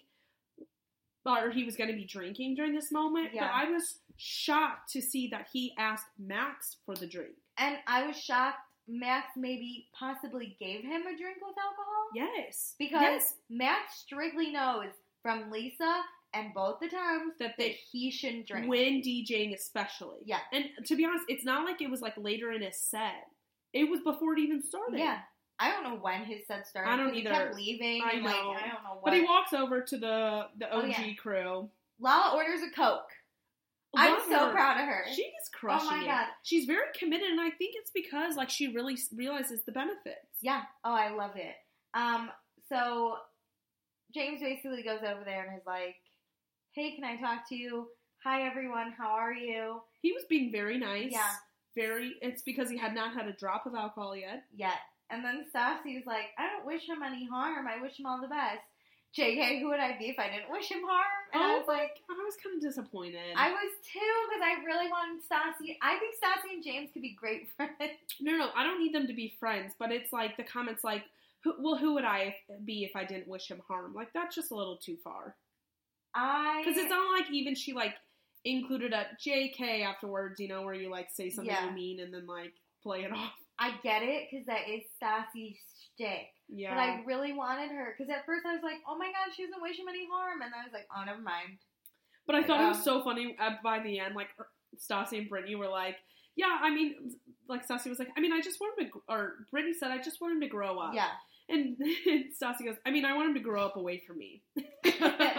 or he was going to be drinking during this moment. Yeah. But I was shocked to see that he asked Max for the drink. And I was shocked Max maybe possibly gave him a drink with alcohol. Yes. Because yes. Max strictly knows from Lisa and both the times That that, they- he shouldn't drink. When DJing especially. Yeah. And to be honest, it's not like it was like later in his set. It was before it even started. Yeah. I don't know when his set started. I don't 'cause either. He kept leaving. I and, like, know. I don't know what. But he walks over to the, the O Oh, G yeah. crew. Lala orders a Coke. I'm Love so her. proud of her. She is crushing Oh my it. God. She's very committed, and I think it's because like she really s- realizes the benefits. Yeah. Oh, I love it. Um. So James basically goes over there and is like, "Hey, can I talk to you? Hi, everyone. How are you?" He was being very nice. Yeah. Very. It's because he had not had a drop of alcohol yet. Yet. And then Stassi was like, "I don't wish him any harm. I wish him all the best." J K, who would I be if I didn't wish him harm? And I was like, I was kind of disappointed. I was too, because I really wanted Stassi. I think Stassi and James could be great friends. No, no, I don't need them to be friends, but it's like the comments like, who, well, who would I be if I didn't wish him harm? Like, that's just a little too far. I because it's not like even she like included a J K afterwards, you know, where you like say something Yeah. you mean and then like play it off. I get it because that is Stassi's shtick. Yeah. But I really wanted her because at first I was like, oh my god, she doesn't wish him any harm, and I was like, oh, never mind. But I Like, thought it um, was so funny uh, by the end, like Stassi and Brittany were like, yeah, I mean, like Stassi was like, I mean, I just want him to, or Brittany said, I just want him to grow up. Yeah. And, and Stassi goes, I mean, I want him to grow up away from me. Which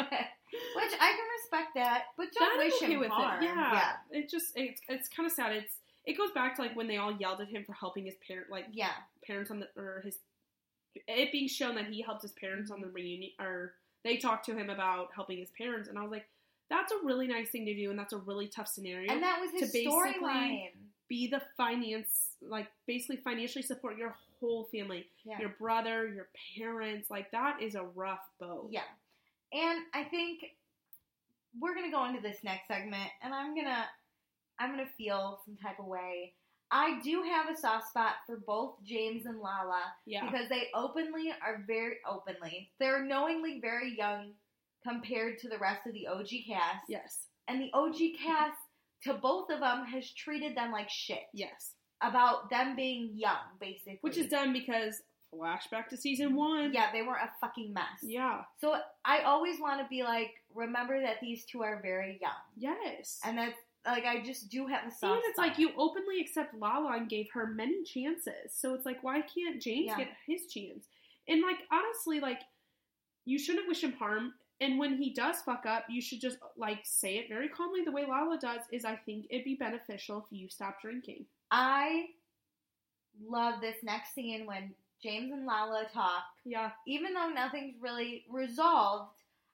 I can respect that, but don't That I'm wish okay him with harm. it. Yeah. yeah. It just, it's, it's kind of sad. It's, it goes back to like when they all yelled at him for helping his parent, like Yeah. parents on the, or his, it being shown that he helped his parents on the reunion, or they talked to him about helping his parents. And I was like, that's a really nice thing to do. And that's a really tough scenario. And that was his to basically storyline. be the finance, like basically financially support your whole family, Yeah. your brother, your parents. Like that is a rough boat. Yeah. And I think we're going to go into this next segment, and I'm going to, I'm going to feel some type of way. I do have a soft spot for both James and Lala. Yeah. Because they openly are very, openly, they're knowingly very young compared to the rest of the O G cast. Yes. And the O G cast, to both of them, has treated them like shit. Yes. About them being young, basically. Which is done because flashback to season one. Yeah, they were a fucking mess. Yeah. So I always want to be like, remember that these two are very young. Yes. And that's, like, I just do have a soft And it's spot. like you openly accept Lala and gave her many chances. So it's like, why can't James Yeah. get his chance? And like, honestly, like, you shouldn't wish him harm. And when he does fuck up, you should just, like, say it very calmly the way Lala does, is I think it'd be beneficial if you stop drinking. I love this next scene when James and Lala talk. Yeah. Even though nothing's really resolved,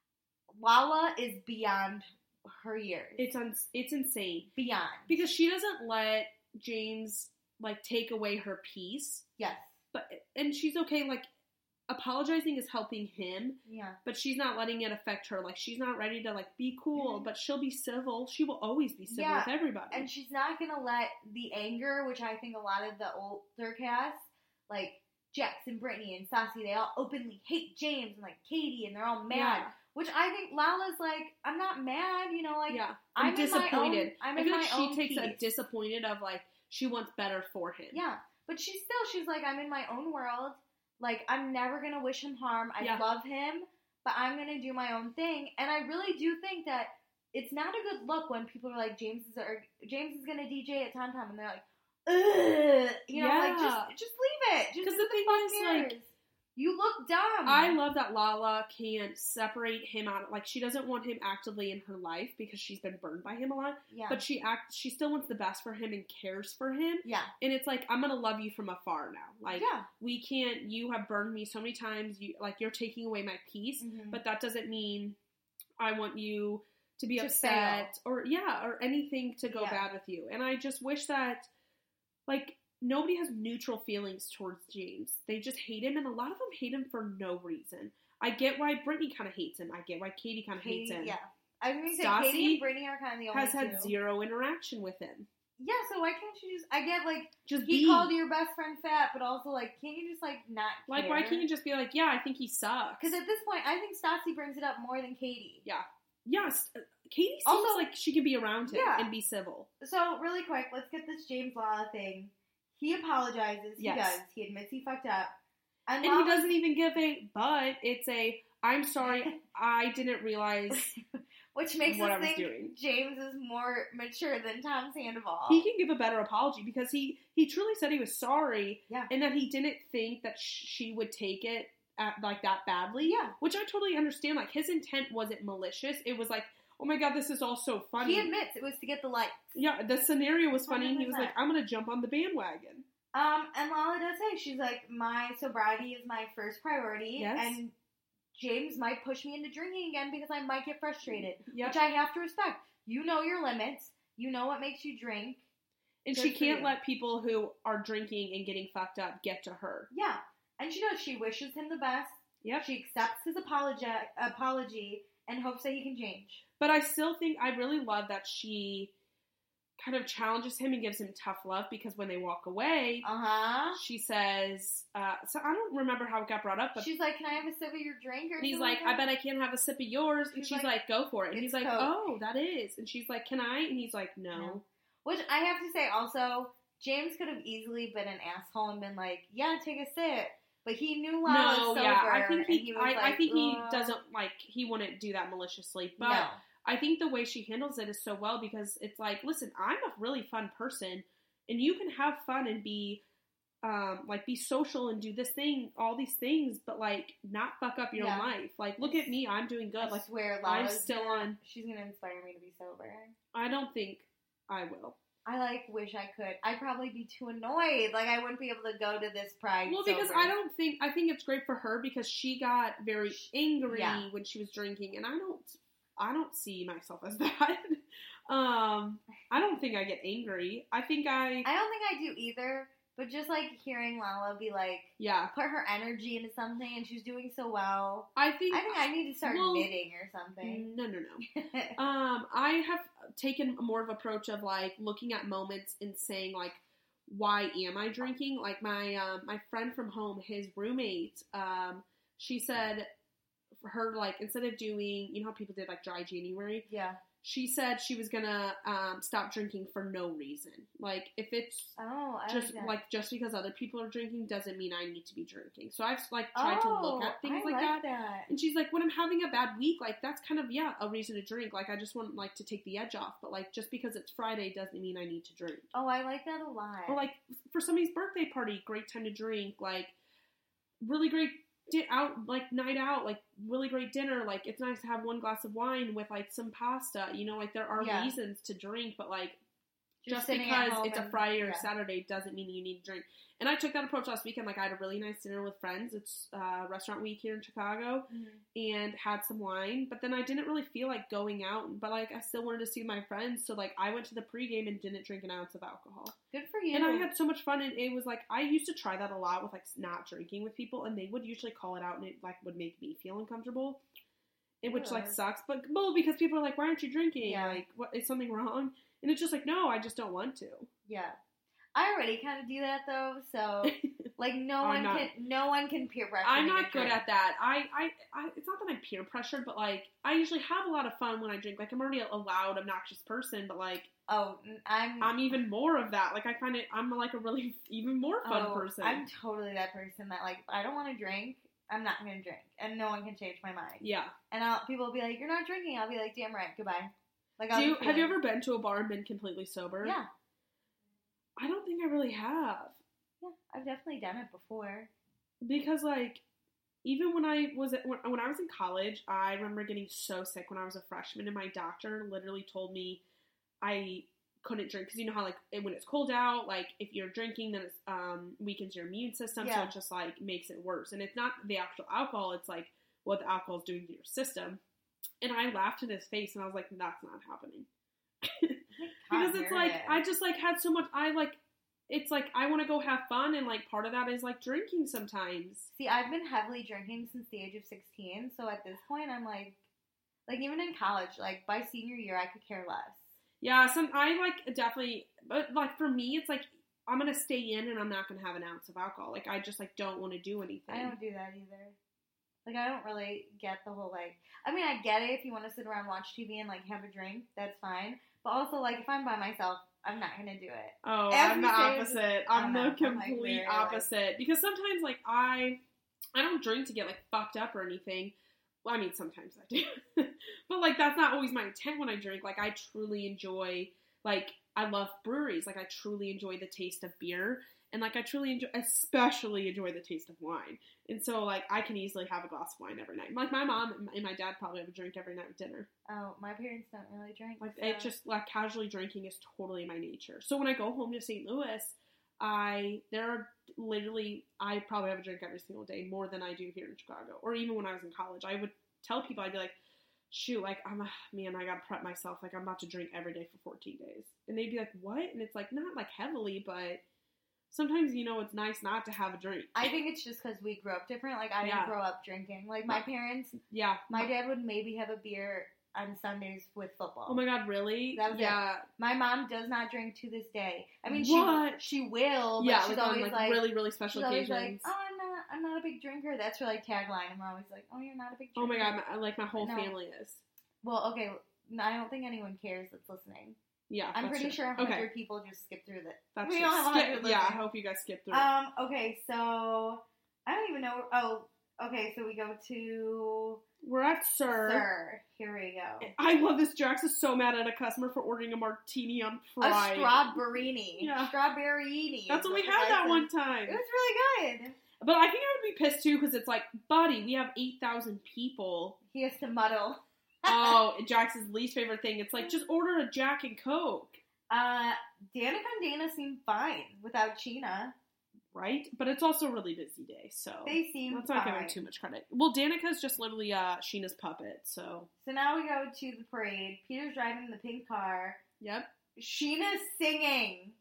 Lala is beyond her years. It's un- it's insane. Beyond. Because she doesn't let James, like, take away her peace. Yes. But and she's okay, like, apologizing is helping him. Yeah. But she's not letting it affect her. Like, she's not ready to, like, be cool, Mhm. but she'll be civil. She will always be civil Yeah. with everybody. And she's not going to let the anger, which I think a lot of the older cast, like Jax and Brittany and Stassi, they all openly hate James and, like, Katie, and they're all mad. Yeah. Which I think Lala's like, I'm not mad, you know, like, yeah. I'm, I'm disappointed. In my own, I'm I in feel my like own she takes peace. a disappointed of, like, she wants better for him. Yeah. But she's still, she's like, I'm in my own world. Like, I'm never going to wish him harm. I Yeah. love him, but I'm going to do my own thing. And I really do think that it's not a good look when people are like, James is, or, James is going to D J at Tom Tom, and they're like, ugh. You know, like, Yeah. just, just leave it. Just 'Cause who the thing fuck is, cares? like, you look dumb. I love that Lala can't separate him out. Like, she doesn't want him actively in her life because she's been burned by him a lot. Yeah. But she act, she still wants the best for him and cares for him. Yeah. And it's like, I'm going to love you from afar now. Like, Yeah. we can't, you have burned me so many times. You Like, you're taking away my peace. Mhm. But that doesn't mean I want you to be To upset or, yeah, or anything to go Yeah. bad with you. And I just wish that, like, nobody has neutral feelings towards James. They just hate him, and a lot of them hate him for no reason. I get why Brittany kind of hates him. I get why Katie kind of hates Katie, him. yeah. I was going to say, Stassi Katie and Brittany are kind of the only Has had two. zero interaction with him. Yeah, so why can't you just, I get, like, Just he be. called your best friend fat, but also, like, can't you just, like, not Like, care? why can't you just be like, yeah, I think he sucks? Because at this point, I think Stassi brings it up more than Katie. Yeah. Yes. uh, Katie seems Also- like she can be around him Yeah. and be civil. So, really quick, let's get this James Lala thing. He apologizes. He Yes. does. He admits he fucked up. And, And Lala's- he doesn't even give a, but it's a, I'm sorry, I didn't realize Which makes what us I was think doing. James is more mature than Tom Sandoval. He can give a better apology because he, he truly said he was sorry Yeah. and that he didn't think that sh- she would take it at, like that badly. Yeah. Which I totally understand. Like, his intent wasn't malicious. It was like, oh my god, this is all so funny. He admits it was to get the likes. Yeah, the scenario was funny and he was one like, hundred percent. I'm going to jump on the bandwagon. Um, and Lala does say, she's like, my sobriety is my first priority. Yes. And James might push me into drinking again because I might get frustrated. Yep. Which I have to respect. You know your limits. You know what makes you drink. And Good she for can't you. let people who are drinking and getting fucked up get to her. Yeah. And she does. She wishes him the best. Yep. She accepts his apology, apology and hopes that he can change. But I still think, I really love that she kind of challenges him and gives him tough love because when they walk away, uh-huh. she says, uh, so I don't remember how it got brought up, but she's like, can I have a sip of your drink? Or and he's something like, like I bet I can't have a sip of yours. And she's she's like, like, go for it. And he's like, Coke. oh, that is. And she's like, can I? And he's like, no. no. Which I have to say also, James could have easily been an asshole and been like, yeah, take a sip. But he knew while I was sober. yeah, I think he, he was I, like, I think he Ugh. doesn't, like, he wouldn't do that maliciously. But no. I think the way she handles it is so well because it's like, listen, I'm a really fun person, and you can have fun and be, um, like, be social and do this thing, all these things, but, like, not fuck up your yeah. own life. Like, look at me, I'm doing good. I like, swear, I'm Lala's still gonna, on. She's gonna inspire me to be sober. I don't think I will. I, like, wish I could. I'd probably be too annoyed. Like, I wouldn't be able to go to this Pride Well, because sober. I don't think, I think it's great for her because she got very angry yeah. when she was drinking, and I don't, I don't see myself as that. um, I don't think I get angry. I think I... I don't think I do either, but just, like, hearing Lala be, like, yeah, put her energy into something, and she's doing so well. I think... I think I need to start well, knitting or something. No, no, no. um, I have taken more of an approach of, like, looking at moments and saying, like, why am I drinking? Like, my um, my friend from home, his roommate, um, she said for her, like, instead of doing, you know how people did, like, dry January? Yeah. She said she was gonna um, stop drinking for no reason. Like, if it's oh, I just, like, like, just because other people are drinking doesn't mean I need to be drinking. So I've, like, tried oh, to look at things I like, like that. that. And she's like, when I'm having a bad week, like, that's kind of, yeah, a reason to drink. Like, I just want, like, to take the edge off. But, like, just because it's Friday doesn't mean I need to drink. Oh, I like that a lot. Or, like, for somebody's birthday party, great time to drink. Like, really great di- out, like, night out, like, really great dinner. Like, it's nice to have one glass of wine with, like, some pasta. You know, like, there are yeah. reasons to drink, but, like, Just, just sitting at because home it's a and- Friday or yeah. Saturday doesn't mean you need to drink. And I took that approach last weekend. Like, I had a really nice dinner with friends. It's uh, restaurant week here in Chicago, Mhm. and had some wine. But then I didn't really feel like going out. But, like, I still wanted to see my friends. So, like, I went to the pregame and didn't drink an ounce of alcohol. Good for you. And I had so much fun. And it was, like, I used to try that a lot with, like, not drinking with people. And they would usually call it out, and it, like, would make me feel uncomfortable. It, which, like, Ugh. sucks. But, well, because people are like, why aren't you drinking? Yeah. Like, what, is something wrong? And it's just like, no, I just don't want to. Yeah. I already kind of do that though, so like no I'm one not- can no one can peer pressure I'm me to not good drink. at that. I, I, I, it's not that I'm peer pressured, but like I usually have a lot of fun when I drink. Like I'm already a loud, obnoxious person, but like Oh, I'm I'm even more of that. Like I find it, I'm like a really even more fun oh, person. I'm totally that person that like if I don't want to drink, I'm not going to drink, and no one can change my mind. Yeah. And I'll, people will be like, "You're not drinking." I'll be like, "Damn right, goodbye." Like, Do I'll you, just be have you like- ever been to a bar and been completely sober? Yeah, I don't think I really have. yeah, I've definitely done it before. Because like even when I was at, when, when I was in college, I remember getting so sick when I was a freshman, and my doctor literally told me I couldn't drink because you know how like when it's cold out, like if you're drinking, then it um, weakens your immune system, so Yeah. it just like makes it worse. And it's not the actual alcohol; it's like what the alcohol is doing to your system. And I laughed in his face, and I was like, "That's not happening." Because it's like I just like had so much. I like it's like I want to go have fun, and like part of that is like drinking sometimes. See, I've been heavily drinking since the age of sixteen, so at this point, I'm like, like even in college, like by senior year, I could care less. Yeah, some I like definitely, but like for me, it's like I'm gonna stay in, and I'm not gonna have an ounce of alcohol. Like I just like don't want to do anything. I don't do that either. Like I don't really get the whole like. I mean, I get it if you want to sit around, watch T V, and like have a drink. That's fine. But also, like if I'm by myself, I'm not gonna do it. Oh, As I'm we the say, opposite. I'm I'm the not- I'm, like, complete very, like- opposite. Because sometimes, like, I I don't drink to get, like, fucked up or anything. Well, I mean, sometimes I do. But, like, that's not always my intent when I drink. Like, I truly enjoy, like, I love breweries. Like, I truly enjoy the taste of beer. And, like, I truly enjoy, especially enjoy the taste of wine. And so, like, I can easily have a glass of wine every night. Like, my mom and my dad probably have a drink every night with dinner. Oh, my parents don't really drink. Like, so. it just, like, casually drinking is totally my nature. So when I go home to Saint Louis, I, there are literally, I probably have a drink every single day, more than I do here in Chicago. Or even when I was in college, I would tell people, I'd be like, shoot, like, I'm a, man, I gotta prep myself. Like, I'm about to drink every day for fourteen days. And they'd be like, what? And it's like, not, like, heavily, but sometimes, you know, it's nice not to have a drink. I think it's just because we grew up different. Like I Yeah. didn't grow up drinking. Like my parents, Yeah. my dad would maybe have a beer on Sundays with football. Oh my God, really? That was yeah. it. My mom does not drink to this day. I mean, what? she she will, but yeah, she's like always on, like, like really, really special she's occasions. Always like, oh, I'm not, I'm not a big drinker. That's her like tagline. I'm always like, oh, you're not a big Oh drinker. my God, my, like my whole No. family is. Well, okay, no, I don't think anyone cares that's listening. Yeah, I'm that's pretty true. sure one hundred Okay. people just skip through that. That's we true. don't have Skip- one hundred Yeah, I listeners. hope you guys skip through. Um. Okay, so I don't even know. Oh, okay. So we go to We're at Sir. Sir. Here we go. I love this. Jax is so mad at a customer for ordering a martini on Pride. A strawberry. Yeah. Strawberry. That's what we had that one time. It was really good. But I think I would be pissed too because it's like, buddy, we have eight thousand people. He has to muddle. Oh, Jax's least favorite thing. It's like, just order a Jack and Coke. Uh, Danica and Dana seem fine without Sheena. Right? But it's also a really busy day, so They seem let's not give fine. him too much credit. Well, Danica's just literally uh, Sheena's puppet, so. So now we go to the parade. Peter's driving the pink car. Yep. Sheena's singing.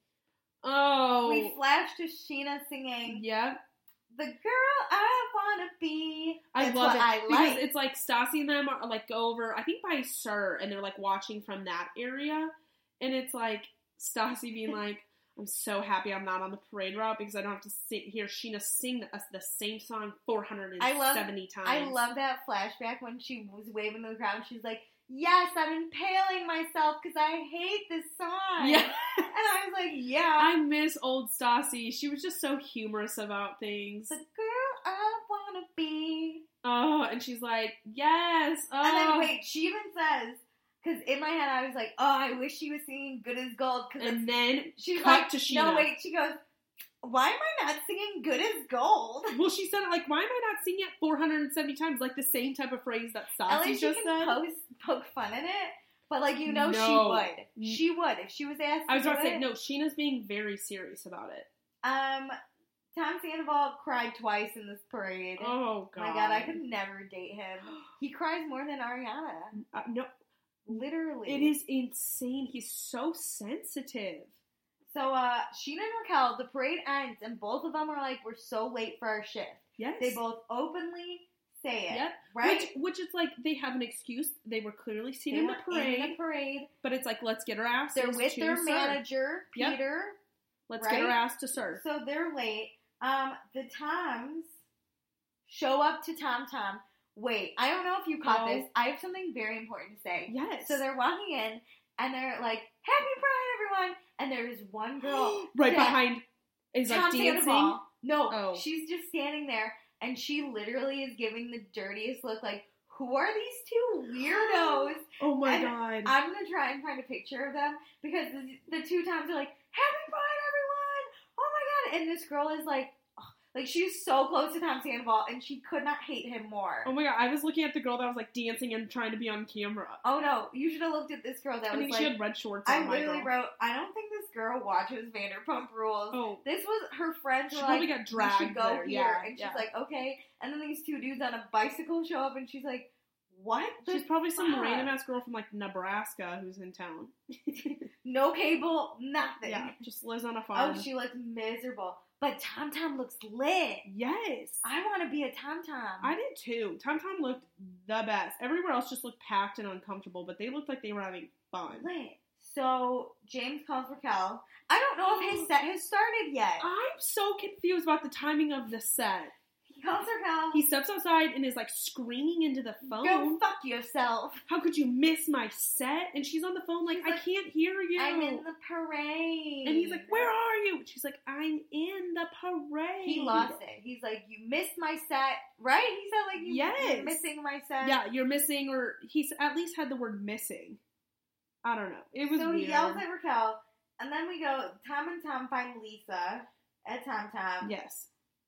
Oh. We flash to Sheena singing. Yep. The girl I wanna be. I That's love what it. I because like. it's like Stassi and them are like go over, I think by Sir, and they're like watching from that area. And it's like Stassi being like, I'm so happy I'm not on the parade route because I don't have to sit hear Sheena sing us the same song four hundred seventy I love, times. I love that flashback when she was waving to the crowd. She's like, yes, I'm impaling myself because I hate this song. Yeah. And I was like, yeah. I miss old Stassi. She was just so humorous about things. The girl I wanna be. Oh, and she's like, yes. Oh. And then, wait, she even says, because in my head I was like, oh, I wish she was singing Good as Gold. Cause and then she's cut like, to Sheena. no, wait, she goes, why am I not singing Good as Gold? Well, she said it like, why am I not singing it four hundred seventy times? Like the same type of phrase that At Stassi least just she can said. post, poke fun in it. But, like, you know No. she would. She would. If she was asked I was to about to do say, it. no, Sheena's being very serious about it. Um, Tom Sandoval cried twice in this parade. Oh, God. My God, I could never date him. He cries more than Ariana. Uh, no. Literally. It is insane. He's so sensitive. So, uh, Sheena and Raquel, the parade ends, and both of them are like, we're so late for our shift. Yes. They both openly say it. Yep. Right? Which, which is like, they have an excuse. They were clearly seen They in the were parade. in the parade. But it's like, let's get our asses They're with to their Sir. manager, Yep. Peter. Let's right? get our ass to Sir. So they're late. Um, the Toms show up to Tom Tom. Wait, I don't know if you caught No. this. I have something very important to say. Yes. So they're walking in, and they're like, Happy Pride, everyone! And there's one girl. right that- behind is like Tom dancing. Sandoval. No, Oh. she's just standing there, and she literally is giving the dirtiest look, like, who are these two weirdos? Oh my And God. I'm gonna try and find a picture of them, because the, the two Toms are like, Happy Pride, everyone! Oh my God! And this girl is like, oh, like, she's so close to Tom Sandoval, and she could not hate him more. Oh my God, I was looking at the girl that was like dancing and trying to be on camera. Oh no, you should have looked at this girl that I was think like, she had red shorts on. I my literally girl. wrote, I don't think this girl watches Vanderpump Rules. Oh. This was her friends She were probably like, got dragged we should go there, here. yeah, and she's yeah. like, okay. And then these two dudes on a bicycle show up, and she's like, what? the She's probably some fuck? random ass girl from like Nebraska who's in town. No cable, nothing. Yeah, just lives on a farm. Oh, she looked miserable. But Tom Tom looks lit. Yes. I want to be a Tom Tom. I did too. Tom Tom looked the best. Everywhere else just looked packed and uncomfortable, but they looked like they were having fun. Lit. So James calls Raquel. I don't know if his set has started yet. I'm so confused about the timing of the set. He calls Raquel. He steps outside and is like screaming into the phone. Go fuck yourself. How could you miss my set? And she's on the phone like, She's I like, can't hear you. I'm in the parade. And he's like, where are you? And she's like, I'm in the parade. He lost it. He's like, you missed my set, right? He said like, you, Yes. you're missing my set. Yeah, you're missing, or he's at least had the word missing. I don't know. It was So weird. he yells at Raquel, and then we go, Tom and Tom find Lisa at Tom Tom. Yes.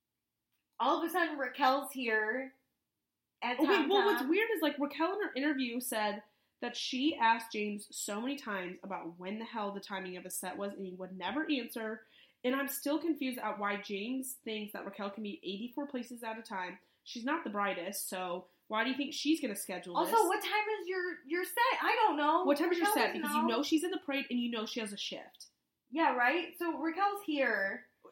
All of a sudden, Raquel's here at Oh, Tom wait, well, Tom. what's weird is, like, Raquel in her interview said that she asked James so many times about when the hell the timing of his set was, and he would never answer. And I'm still confused at why James thinks that Raquel can be eighty-four places at a time. She's not the brightest, so why do you think she's going to schedule Also, this? what time is your, your set? I don't know. What time is your Raquel set? doesn't Because you know she's in the parade and you know she has a shift. Yeah, right? So Raquel's here.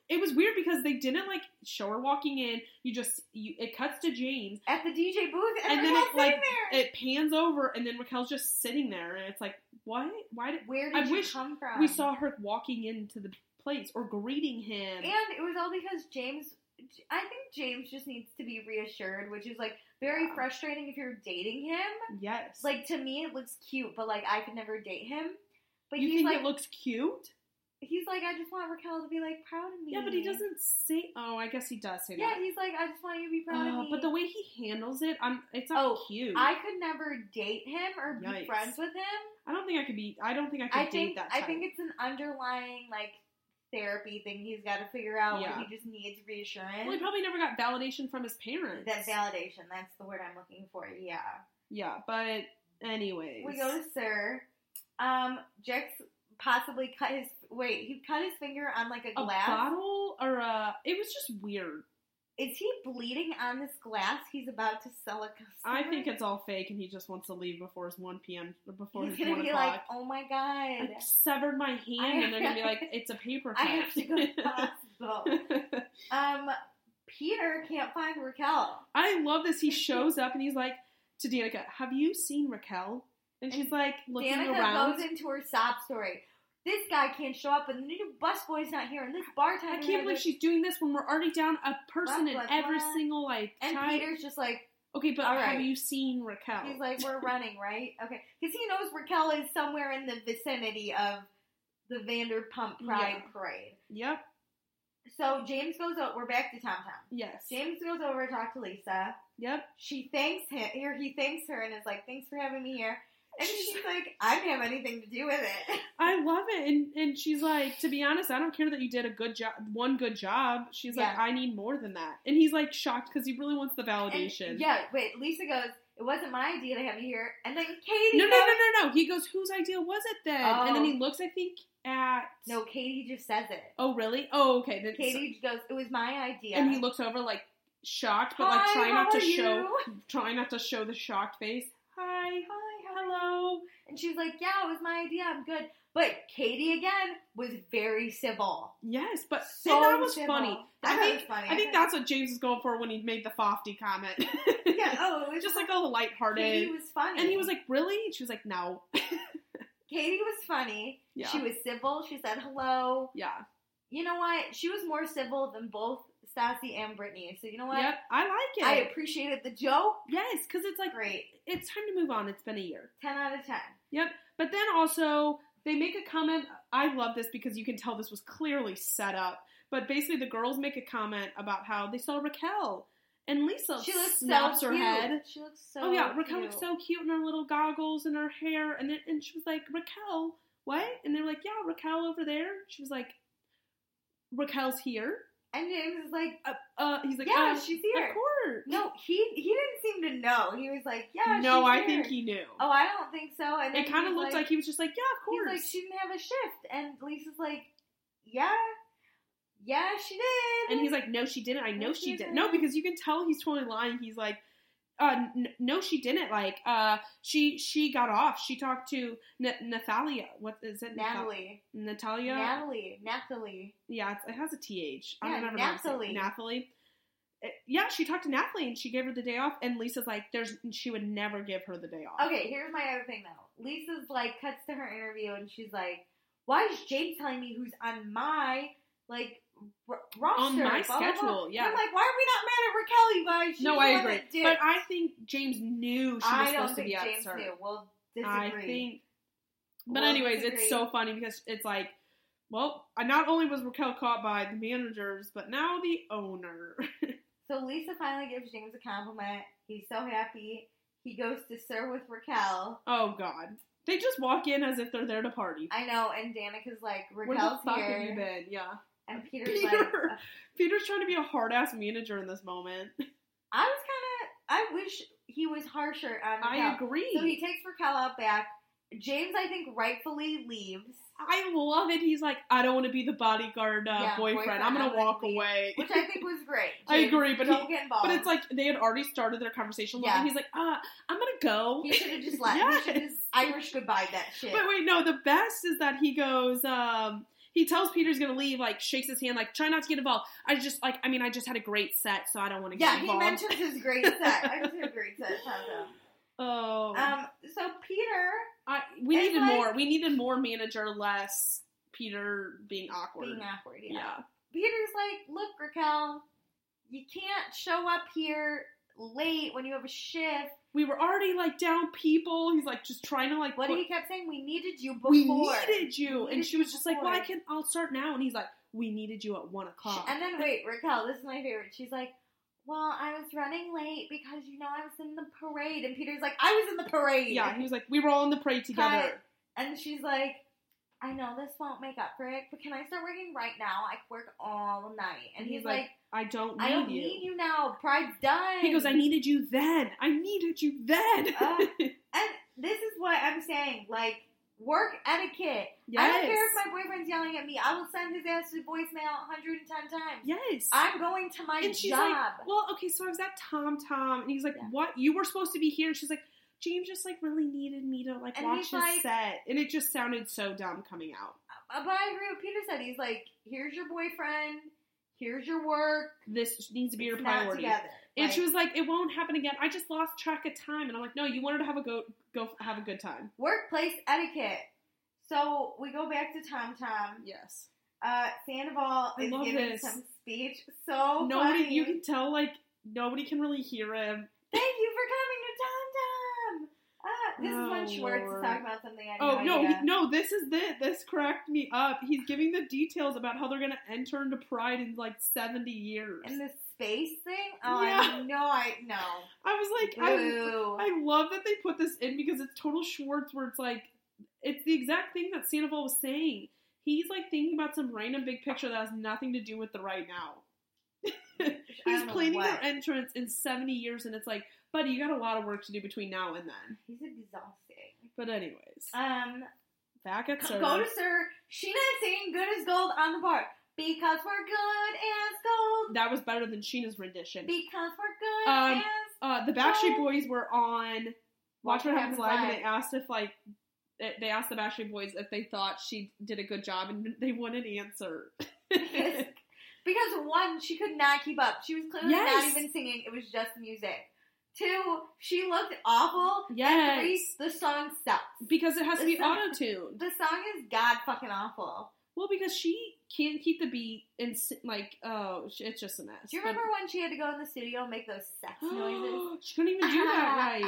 it was weird because they didn't, like, show her walking in. You just, you, it cuts to James. At the D J booth, and, and then Raquel's it, like, there. it pans over, and then Raquel's just sitting there, and it's like, what? Why did, Where did I you wish come from? we saw her walking into the place, or greeting him. And it was all because James, I think James just needs to be reassured, which is, like, very yeah. frustrating if you're dating him. Yes. Like, to me, it looks cute, but, like, I could never date him. But you he's think like, it looks cute? He's like, I just want Raquel to be, like, proud of me. Yeah, but he doesn't say... Oh, I guess he does say yeah, that. Yeah, he's like, I just want you to be proud uh, of me. But the way he handles it, I'm, it's not oh, cute. I could never date him or Yikes. be friends with him. I don't think I could be... I don't think I could I date think, that type. I think it's an underlying, like, therapy thing he's got to figure out yeah. where he just needs reassurance. Well, he probably never got validation from his parents. That validation. That's the word I'm looking for, yeah. Yeah, but anyways. We go to Sir. Um, Jax possibly cut his... Wait, he cut his finger on, like, a glass? A bottle? Or a... It was just weird. Is he bleeding on this glass he's about to sell a customer? I think it's all fake and he just wants to leave before his one p.m. or before he's his gonna one be o'clock. like, oh my god. I severed my hand I, and they're going to be like, it's a paper cut. I have to go to the hospital. um, Peter can't find Raquel. I love this. He shows up and he's like to Danica, have you seen Raquel? And she's like looking Danica around. goes into her sob story. This guy can't show up, and the new busboy's not here, and this bartender... I can't believe she's doing this when we're already down a person what, in what, every what? single, like, And type. Peter's just like... Okay, but all have right. you seen Raquel? He's like, we're running, right? Okay. Because he knows Raquel is somewhere in the vicinity of the Vanderpump Pride Yeah. Parade. Yep. So James goes over... We're back to Tom Tom. Yes. James goes over to talk to Lisa. Yep. She thanks him... Here, he thanks her and is like, thanks for having me here. And she's like, I didn't have anything to do with it. I love it. And and she's like, to be honest, I don't care that you did a good job, one good job. She's Yeah. like, I need more than that. And he's like shocked because he really wants the validation. And, yeah, wait, Lisa goes, it wasn't my idea to have you here. And then Katie No, goes, no, no, no, no. He goes, whose idea was it then? Oh. And then he looks, I think, at... No, Katie just says it. Oh, really? Oh, okay. Then, Katie goes, it was my idea. And he looks over like shocked, but Hi, like trying not how to are show, you? trying not to show the shocked face. Hi. Hi, how Hello. And she's like, yeah, it was my idea. I'm good. But Katie, again, was very civil. Yes, but So and that was civil. funny. That I was think, funny. I think that's what James was going for when he made the Fofty comment. Yeah, oh, it was just like a lighthearted. Katie was funny. And he was like, really? And she was like, no. Katie was funny. Yeah. She was civil. She said hello. Yeah. You know what? She was more civil than both Stassi and Brittany. So you know what? Yep, I like it. I appreciated the joke. Yes, because it's like, great. It's time to move on. It's been a year. ten out of ten. Yep. But then also, they make a comment. I love this because you can tell this was clearly set up. But basically, the girls make a comment about how they saw Raquel. And Lisa She looks snaps so her cute. head. She looks so Oh, yeah. Raquel cute. looks so cute in her little goggles and her hair. And then, and she was like, Raquel, what? And they're like, yeah, Raquel over there. She was like, Raquel's here. And James is like, Uh, uh he's like, yeah, uh, she's here. Of course. No, he he didn't seem to know. He was like, yeah, No, she's I here. think he knew. Oh, I don't think so. And then It kind of he's looked like, he was just like, yeah, of course. He's like, she didn't have a shift. And Lisa's like, yeah, yeah, she did. And he's like, no, she didn't. I know No, she she did. didn't. No, because you can tell he's totally lying. He's like, uh, n- no, she didn't. Like, uh, she she got off. She talked to N- Natalia. What is it? Natalie. Natalia. Natalie. Natalie. Yeah, it's, it has a T H. I Yeah, don't remember how to say it. Nathalie. Nathalie. Uh, Yeah, she talked to Natalie and she gave her the day off. And Lisa's like, "There's, she would never give her the day off." Okay, here's my other thing though. Lisa's like cuts to her interview and she's like, "Why is James telling me who's on my like r- roster On my blah, blah, blah." schedule, yeah. And I'm like, why are we not mad at Raquel, you guys? She's no, the I one agree. that did. But I think James knew she was I supposed don't to think be James upset. knew. We'll disagree. I think. But We'll anyways, disagree. it's so funny because it's like, well, not only was Raquel caught by the managers, but now the owner. So Lisa finally gives James a compliment. He's so happy. He goes to Sir with Raquel. Oh, God. They just walk in as if they're there to party. I know, and Danica's like, Where Raquel's the fuck here. have you been? Yeah. And Peter's Peter. like, uh, Peter's trying to be a hard-ass manager in this moment. I was kind of, I wish he was harsher on Raquel. I agree. So he takes Raquel out back. James, I think, rightfully leaves. I love it. He's like, I don't want to be the bodyguard uh, Yeah, boyfriend. boyfriend. I'm going I'm to gonna walk leave. away. Which I think was great. I James, agree, but don't he, get involved. but it's like they had already started their conversation. Yeah. And he's like, uh, I'm going to go. He should have just let Yes. He should have just Irish goodbye that shit. But wait, no, the best is that he goes, um, he tells Peter's gonna leave, like, shakes his hand, like, try not to get involved. I just, like, I mean, I just had a great set, so I don't want to yeah, get involved. Yeah, he mentions his great set. I just had a great set, Tom. Oh. Um, so Peter... I, we needed like, more. We needed more manager, less Peter being awkward. Being awkward, yeah. yeah. Peter's like, look, Raquel, you can't show up here late when you have a shift. We were already, like, down people. He's, like, just trying to, like... What put, he kept saying? We needed you before. We needed you. We needed and she was you just before. like, well, I can, I'll start now. And he's like, we needed you at one o'clock. And then, wait, Raquel, this is my favorite. She's like, well, I was running late because, you know, I was in the parade. And Peter's like, I was in the parade. Yeah, he was like, we were all in the parade together. But, and she's like, I know this won't make up for it, but can I start working right now? I work all night. And, and he's, he's like, like, I don't need I don't you. need you now. Pride's done. He goes, I needed you then. I needed you then. uh, and this is what I'm saying. Like, work etiquette. Yes. I don't care if my boyfriend's yelling at me. I will send his ass to voicemail one hundred ten times. Yes. I'm going to my and she's job. Like, well, okay, so I was at Tom Tom. And he's like, yeah. what? You were supposed to be here. And she's like, James just, like, really needed me to, like, and watch his like, set. And it just sounded so dumb coming out. But I agree with Peter said. He's like, here's your boyfriend. Here's your work. This needs to be it's your priority. Not together. And like, she was like, it won't happen again. I just lost track of time. And I'm like, no, you wanted to have a go, go have a good time. Workplace etiquette. So we go back to Tom Tom. Yes. Uh, Sandoval is giving this. some speech. So nobody, funny. you can tell, like, nobody can really hear him. Thank you for coming to Tom Tom. Uh, this oh, is when Schwartz Lord. is talking about something I had Oh, no no, idea. he, no, this is it. This cracked me up. He's giving the details about how they're going to enter into Pride in, like, seventy years. And the space thing? Oh, yeah. I no, I, no. I was like, Boo. I, I love that they put this in because it's total Schwartz where it's like, it's the exact thing that Sandoval was saying. He's, like, thinking about some random big picture that has nothing to do with the right now. He's planning their entrance in seventy years, and it's like, buddy, you got a lot of work to do between now and then. He's exhausting. But anyways. Um, back at Sir. Go to Sir. Sheena is singing Good as Gold on the bar. Because we're good as gold. That was better than Sheena's rendition. Because we're good um, as uh, The Backstreet Boys were on Watch What Happens Live, Live, and they asked if, like, they asked the Backstreet Boys if they thought she did a good job, and they wouldn't answer. because, because one, she could not keep up. She was clearly yes. not even singing. It was just music. Two, she looked awful. Yes. And three, the song sucks. Because it has the to be song, auto-tuned. The song is god fucking awful. Well, because she can't keep the beat and, like, oh, it's just a mess. Do you remember but, when she had to go in the studio and make those sex noises? She couldn't even do that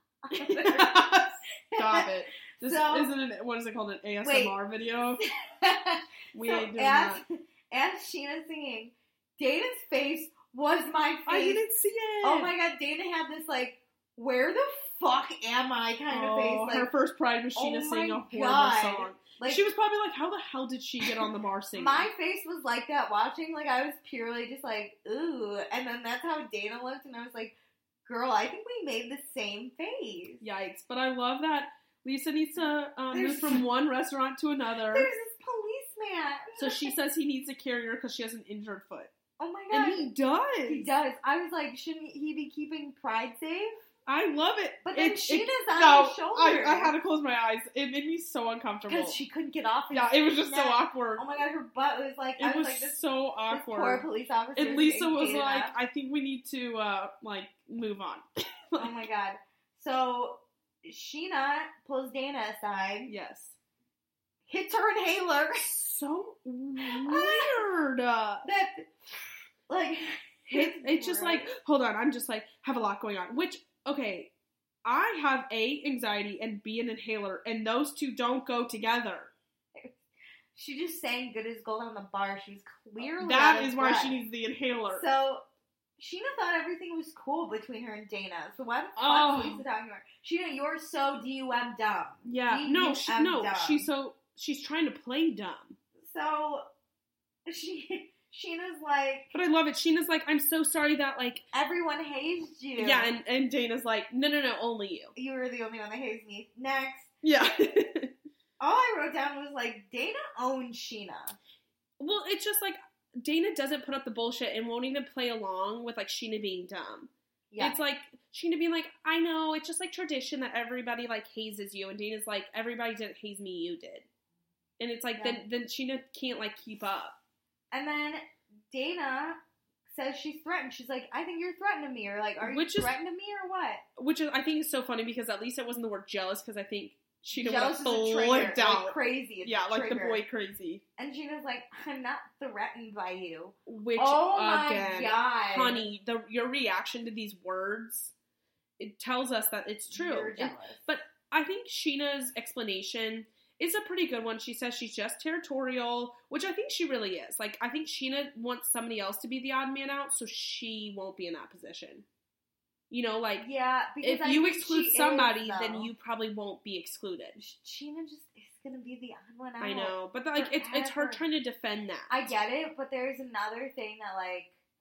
right. Stop it. This so, isn't an, what is it called, an A S M R wait. video? We so ain't doing as, that. As Sheena's singing, Dana's face was my face. I didn't see it. Oh my god, Dana had this, like, where the fuck am I kind oh, of face. Like, her first Pride was Sheena oh singing a horrible god. song. Like, she was probably like, how the hell did she get on the bar singing? My face was like that watching. Like, I was purely just like, ooh. And then that's how Dana looked, and I was like, girl, I think we made the same face. Yikes. But I love that Lisa needs to um, move from one restaurant to another. There's this policeman. So she says he needs a carrier because she has an injured foot. Oh my god. And he does. He does. I was like, shouldn't he be keeping Pride safe? I love it. But then it, Sheena's it, on no, his shoulder. I, I had to close my eyes. It made me so uncomfortable. Because she couldn't get off his Yeah, it was just neck. so awkward. Oh my god, her butt was like, it I was, was like, this, so awkward. This poor police officer. And Lisa was like, up. I think we need to, uh, like, move on. Oh my god. So, Sheena pulls Dana aside. Yes. Hits her inhaler. So weird. that, like... It, it's just like, hold on, I'm just like, have a lot going on. Which, okay, I have A, anxiety, and B, an inhaler, and those two don't go together. She just sang Good as Gold on the bar. She was clearly That out of is why breath. she needs the inhaler. So, Sheena thought everything was cool between her and Dana. So why the fuck oh. is Lisa talking to her? Sheena, you're so D U M dumb. Yeah, D U M no, she, no, dumb. she's so, she's trying to play dumb. So, she... Sheena's like... But I love it. Sheena's like, I'm so sorry that, like... Everyone hazed you. Yeah, and, and Dana's like, no, no, no, only you. You were the only one that hazed me. Next. Yeah. All I wrote down was, like, Dana owns Sheena. Well, it's just, like, Dana doesn't put up the bullshit and won't even play along with, like, Sheena being dumb. Yeah. It's like, Sheena being like, I know, it's just, like, tradition that everybody, like, hazes you. And Dana's like, everybody didn't haze me, you did. And it's like, Yeah. then, then Sheena can't, like, keep up. And then Dana says she's threatened. She's like, I think you're threatening me. Or like, are Which you is- threatening me or what? Which is, I think is so funny because at least it wasn't the word jealous because I think Sheena would Jealous have is a trigger. flipped out. Like crazy. It's yeah, a like the trigger. boy crazy. And Sheena's like, I'm not threatened by you. Which, oh my again, God. honey, the your reaction to these words, it tells us that it's true. You're And- jealous. but I think Sheena's explanation is a pretty good one. She says she's just territorial, which I think she really is. Like, I think Sheena wants somebody else to be the odd man out, so she won't be in that position. You know, like, yeah, because if I you think exclude she somebody, is, then though. you probably won't be excluded. Sheena just is gonna be the odd one out. I know, but like, it's it's her Forever. trying to defend that. I get it, but there's another thing that like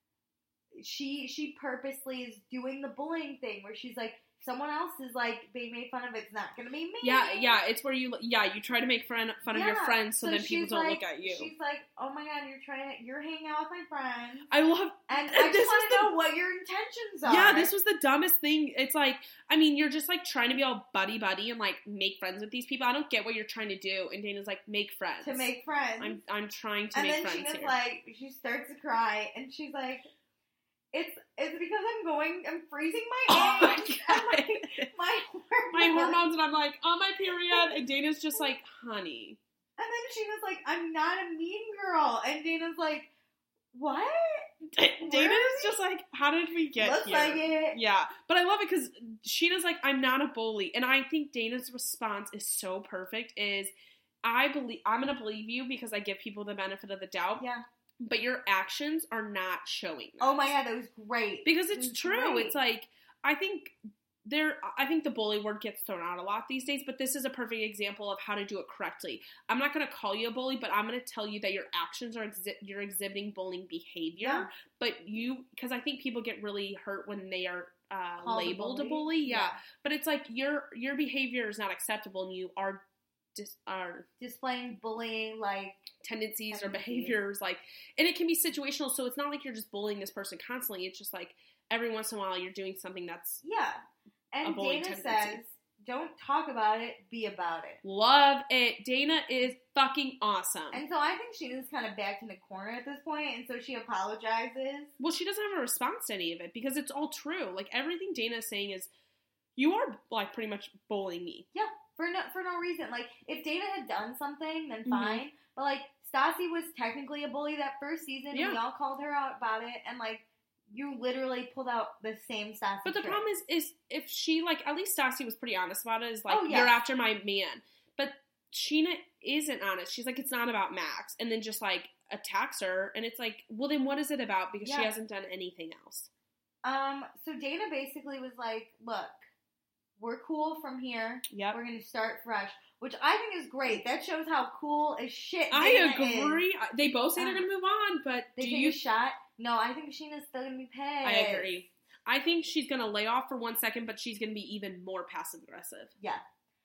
she she purposely is doing the bullying thing where she's like, someone else is like being made fun of, it's not gonna be me. Yeah, yeah, it's where you, yeah, you try to make friend, fun of your Yeah, friends so, then she's people don't like- look at you. She's like, oh my God, you're trying to, you're hanging out with my friends, I love, and and I this just want is to the- know what your intentions are. yeah, this was the dumbest thing. It's like, I mean, you're just like trying to be all buddy buddy and like make friends with these people. I don't get what you're trying to do. And Dana's like, make friends. to make friends. I'm I'm trying to and make then friends Sheena's here. like, she starts to cry, and she's like, it's it's because I'm going, I'm freezing my Oh eggs. my and, God. like, my hormones. my hormones, and I'm like, on my period. And Dana's just like, honey. And then Sheena's like, I'm not a mean girl. And Dana's like, what? Dana's Where are just like, how did we get Looks here? like it. Yeah, but I love it because Sheena's like, I'm not a bully, and I think Dana's response is so perfect. Is I believe I'm gonna believe you because I give people the benefit of the doubt. Yeah. But your actions are not showing that. Oh my God, that was great. Because It it's was true. great. It's like, I think there, I think the bully word gets thrown out a lot these days, but this is a perfect example of how to do it correctly. I'm not going to call you a bully, but I'm going to tell you that your actions are, exhi- you're exhibiting bullying behavior, Yeah. but you, because I think people get really hurt when they are uh, Called a labeled a bully? bully. Yeah. Yeah. But it's like, your, your behavior is not acceptable and you are just, are Displaying bullying, like, tendencies or Tendencies. behaviors, like, and it can be situational, so it's not like you're just bullying this person constantly. It's just like every once in a while you're doing something that's yeah. A And bullying Dana tendency. says, don't talk about it, be about it. love it. Dana is fucking awesome. And so I think Sheena's kind of backed in the corner at this point, and so she apologizes. Well, she doesn't have a response to any of it because it's all true. Like, everything Dana is saying is, you are, like, pretty much bullying me. Yeah, for no for no reason. Like, if Dana had done something, then Mhm. fine. But, like, Stassi was technically a bully that first season, Yeah. and we all called her out about it, and, like, you literally pulled out the same Stassi But the trick. problem is, is if she, like, at least Stassi was pretty honest about it, is like, Oh, yes. you're after my man. But Sheena isn't honest. She's like, it's not about Max. And then just, like, attacks her. And it's like, well, then what is it about? Because she Yeah. hasn't done anything else. Um, so Dana basically was like, look, we're cool from here. Yep. We're going to start fresh, which I think is great. That shows how cool as shit I Dana is. agree. They both say they're Uh, going to move on, but They do take you... a shot. No, I think Sheena's still going to be pissed. I agree. I think she's going to lay off for one second, but she's going to be even more passive-aggressive. Yeah.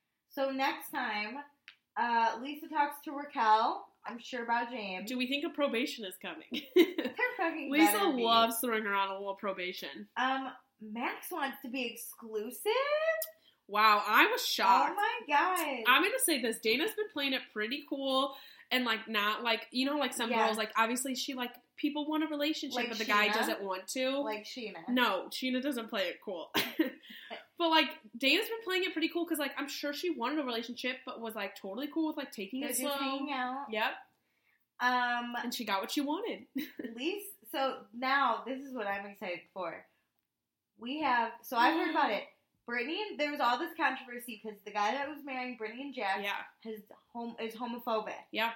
So next time, uh, Lisa talks to Raquel. I'm sure about James. Do we think a probation is coming? They're fucking Lisa better be. loves throwing her on a little probation. Um, Max wants to be exclusive? Wow, I was shocked. Oh my god. I'm going to say this. Dana's been playing it pretty cool and, like, not, like, you know, like some Yeah. girls, like, obviously she, like, people want a relationship, Like but the guy Sheena? doesn't want to. Like Sheena. No, Sheena doesn't play it cool. But, like, Dana's been playing it pretty cool because, like, I'm sure she wanted a relationship, but was, like, totally cool with, like, taking They're it just slow. hanging out. Yep. Um, And she got what she wanted. Lisa, so now this is what I'm excited for. We have, so I've heard about it. Brittany, and there was all this controversy because the guy that was marrying Brittany and Jax Yeah. has home is homophobic, Yeah.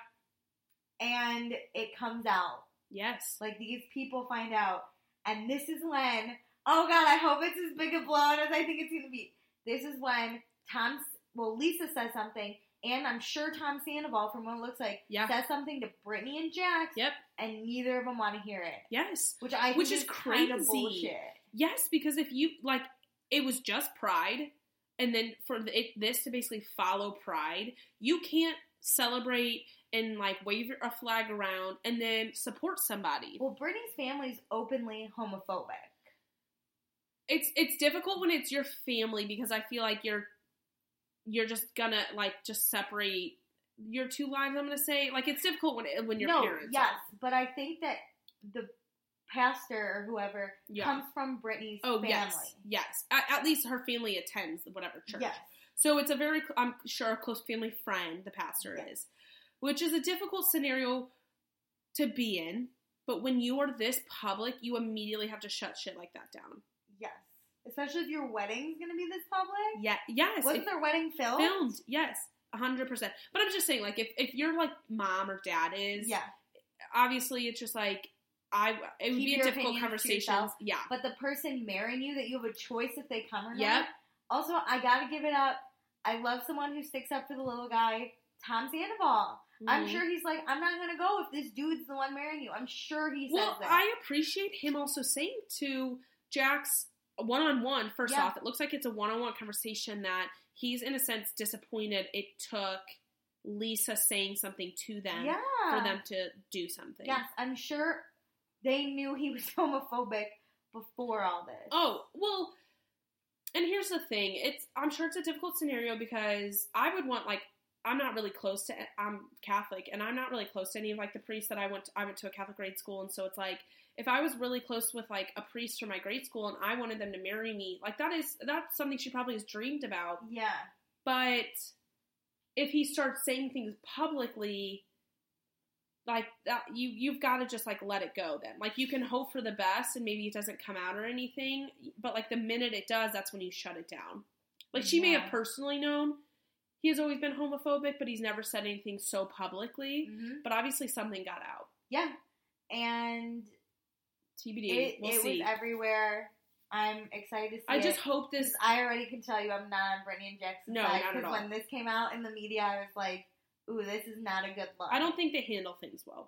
and it comes out. Yes. Like, these people find out, and this is when, oh god, I hope it's as big a blowout as I think it's gonna be. This is when Tom, well, Lisa says something, and I'm sure Tom Sandoval, from what it looks like, Yeah. says something to Brittany and Jax, Yep. and neither of them want to hear it. Yes. Which I think Which is kind of crazy. bullshit. Yes, because if you, like, it was just Pride, and then for the, it, this to basically follow Pride, you can't celebrate and, like, wave a flag around and then support somebody. Well, Brittany's family's openly homophobic. It's it's difficult when it's your family because I feel like you're you're just gonna, like, just separate your two lives, I'm going to say. Like, it's difficult when when your no, parents yes, are. but I think that the pastor or whoever Yeah. comes from Brittany's Oh, family. yes. Yes. At, at least her family attends whatever church. Yes. So it's a very, I'm sure, a close family friend, the pastor Yes. is. Which is a difficult scenario to be in. But when you are this public, you immediately have to shut shit like that down. Yes. Especially if your wedding's going to be this public. Yeah. Yes. Wasn't if, their wedding filmed? filmed? Yes. A hundred percent. But I'm just saying, like, if, if your, like, mom or dad is, Yeah. obviously it's just, like, I, it would Keep be a your difficult opinions to conversation. yourself. Yeah. But the person marrying you, that you have a choice if they come or not. Yep. Also, I gotta give it up. I love someone who sticks up for the little guy. Tom Sandoval. I'm Mhm. sure he's like, I'm not gonna go if this dude's the one marrying you. I'm sure he says Well, that. I appreciate him also saying to Jax one-on-one, first Yeah. off, it looks like it's a one-on-one conversation that he's, in a sense, disappointed it took Lisa saying something to them Yeah. for them to do something. Yes, I'm sure they knew he was homophobic before all this. Oh, well, and here's the thing. It's I'm sure it's a difficult scenario because I would want, like, I'm not really close to, I'm Catholic, and I'm not really close to any of, like, the priests that I went to, I went to a Catholic grade school, and so it's like, if I was really close with, like, a priest from my grade school and I wanted them to marry me, like, that is, that's something she probably has dreamed about. Yeah. But if he starts saying things publicly, like, that, you, you've got to just, like, let it go then. Like, you can hope for the best and maybe it doesn't come out or anything, but, like, the minute it does, that's when you shut it down. Like, she may Yeah. have personally known he has always been homophobic, but he's never said anything so publicly. Mm-hmm. But obviously something got out. Yeah. And T B D. it, we'll it see. was everywhere. I'm excited to see I it. just hope this... 'Cause I already can tell you I'm not on Brittany and Jackson's No, side. not at Because all. when this came out in the media, I was like, ooh, this is not a good look. I don't think they handle things well.